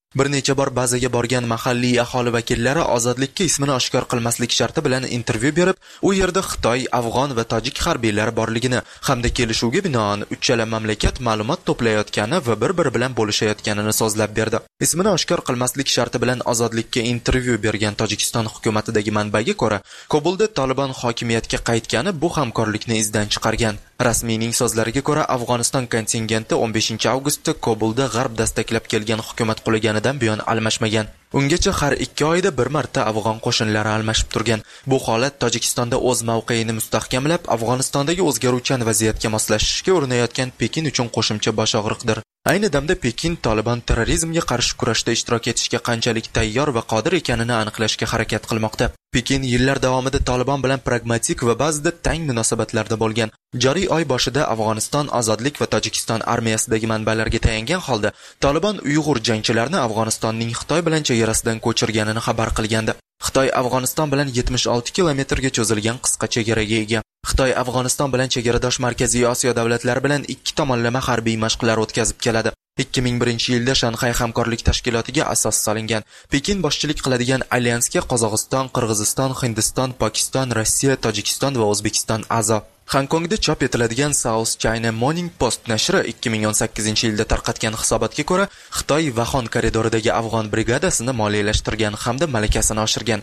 Bir necha bor bazaga borgan mahalliy aholi vakillari ozodlikka ismini oshkor qilmaslik sharti bilan intervyu berib, u yerda Xitoy, Afg'on va tojik harbiylari borligini hamda kelishuvga binoan uchala mamlakat ma'lumot to'playotgani va bir-biri bilan bo'lishayotganini so'zlab berdi. Ismini oshkor qilmaslik sharti bilan ozodlikka intervyu bergan Tojikiston hukumatidagi manbaga ko'ra, Kobulda Taliban hokimiyatga qaytgani bu hamkorlikni izdan chiqargan. Rasmiyning so'zlariga ko'ra, Afg'oniston kontingenti o'n beshinchi avgustda Kobulda g'arb dastaklab kelgan hukumat qulaganidan buyon almashmagan. Ungacha har ikki oyda bir marta afg'on qo'shinlari almashib turgan. Bu holat Tojikistonda o'z mavqeini mustahkamlab, Afg'onistondagi o'zgaruvchan vaziyatga moslashishga urinayotgan Pekin uchun qo'shimcha boshog'riqdir. Ayni damda Pekin Taliban terrorizmga qarshi kurashda ishtirok etishga qanchalik tayyor va qodir ekanini aniqlashga harakat qilmoqda. Pekin yillar davomida Taliban bilan pragmatik va ba'zida tang munosabatlarda bo'lgan. Joriy oy boshida Afg'oniston ozodlik va Tojikiston armiyasidagi manbalarga tayangan holda Taliban Uyg'ur jangchilarini Afg'onistonning Xitoy bilan chegarasidan ko'chirganini xabar qilgandi. Xitoy Afg'oniston bilan yetmish olti kilometrga cho'zilgan qisqa chegaraga ega. Xitoy Afg'oniston bilan chegaradosh Markaziy Osiyo davlatlari bilan ikki tomonlama harbiy mashqlar o'tkazib keladi. ikki ming birinchi yilda Shanxay hamkorlik tashkilotiga asos solingan. Pekin boshchilik qiladigan alyansga Qozog'iston, Qirg'iziston, Hindiston, Pokiston, Rossiya, Tojikiston va O'zbekiston a'zo. Hongkongda chop etiladigan South China Morning Post nashri ikki ming o'n sakkizinchi yilda tarqatgan hisobotga ko'ra, Xitoy Vahon koridoridagi afg'on brigadasini moliyalashtirgan hamda malakasini oshirgan.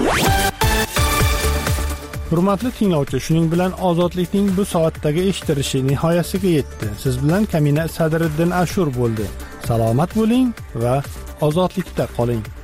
Hurmatli tinglovchi, shuning bilan ozodlikning bu soatdagi eshitilishi nihoyasiga yetdi. Siz bilan Kamina Sadriddin Ashur bo'ldi. Salomat bo'ling va ozodlikda qoling.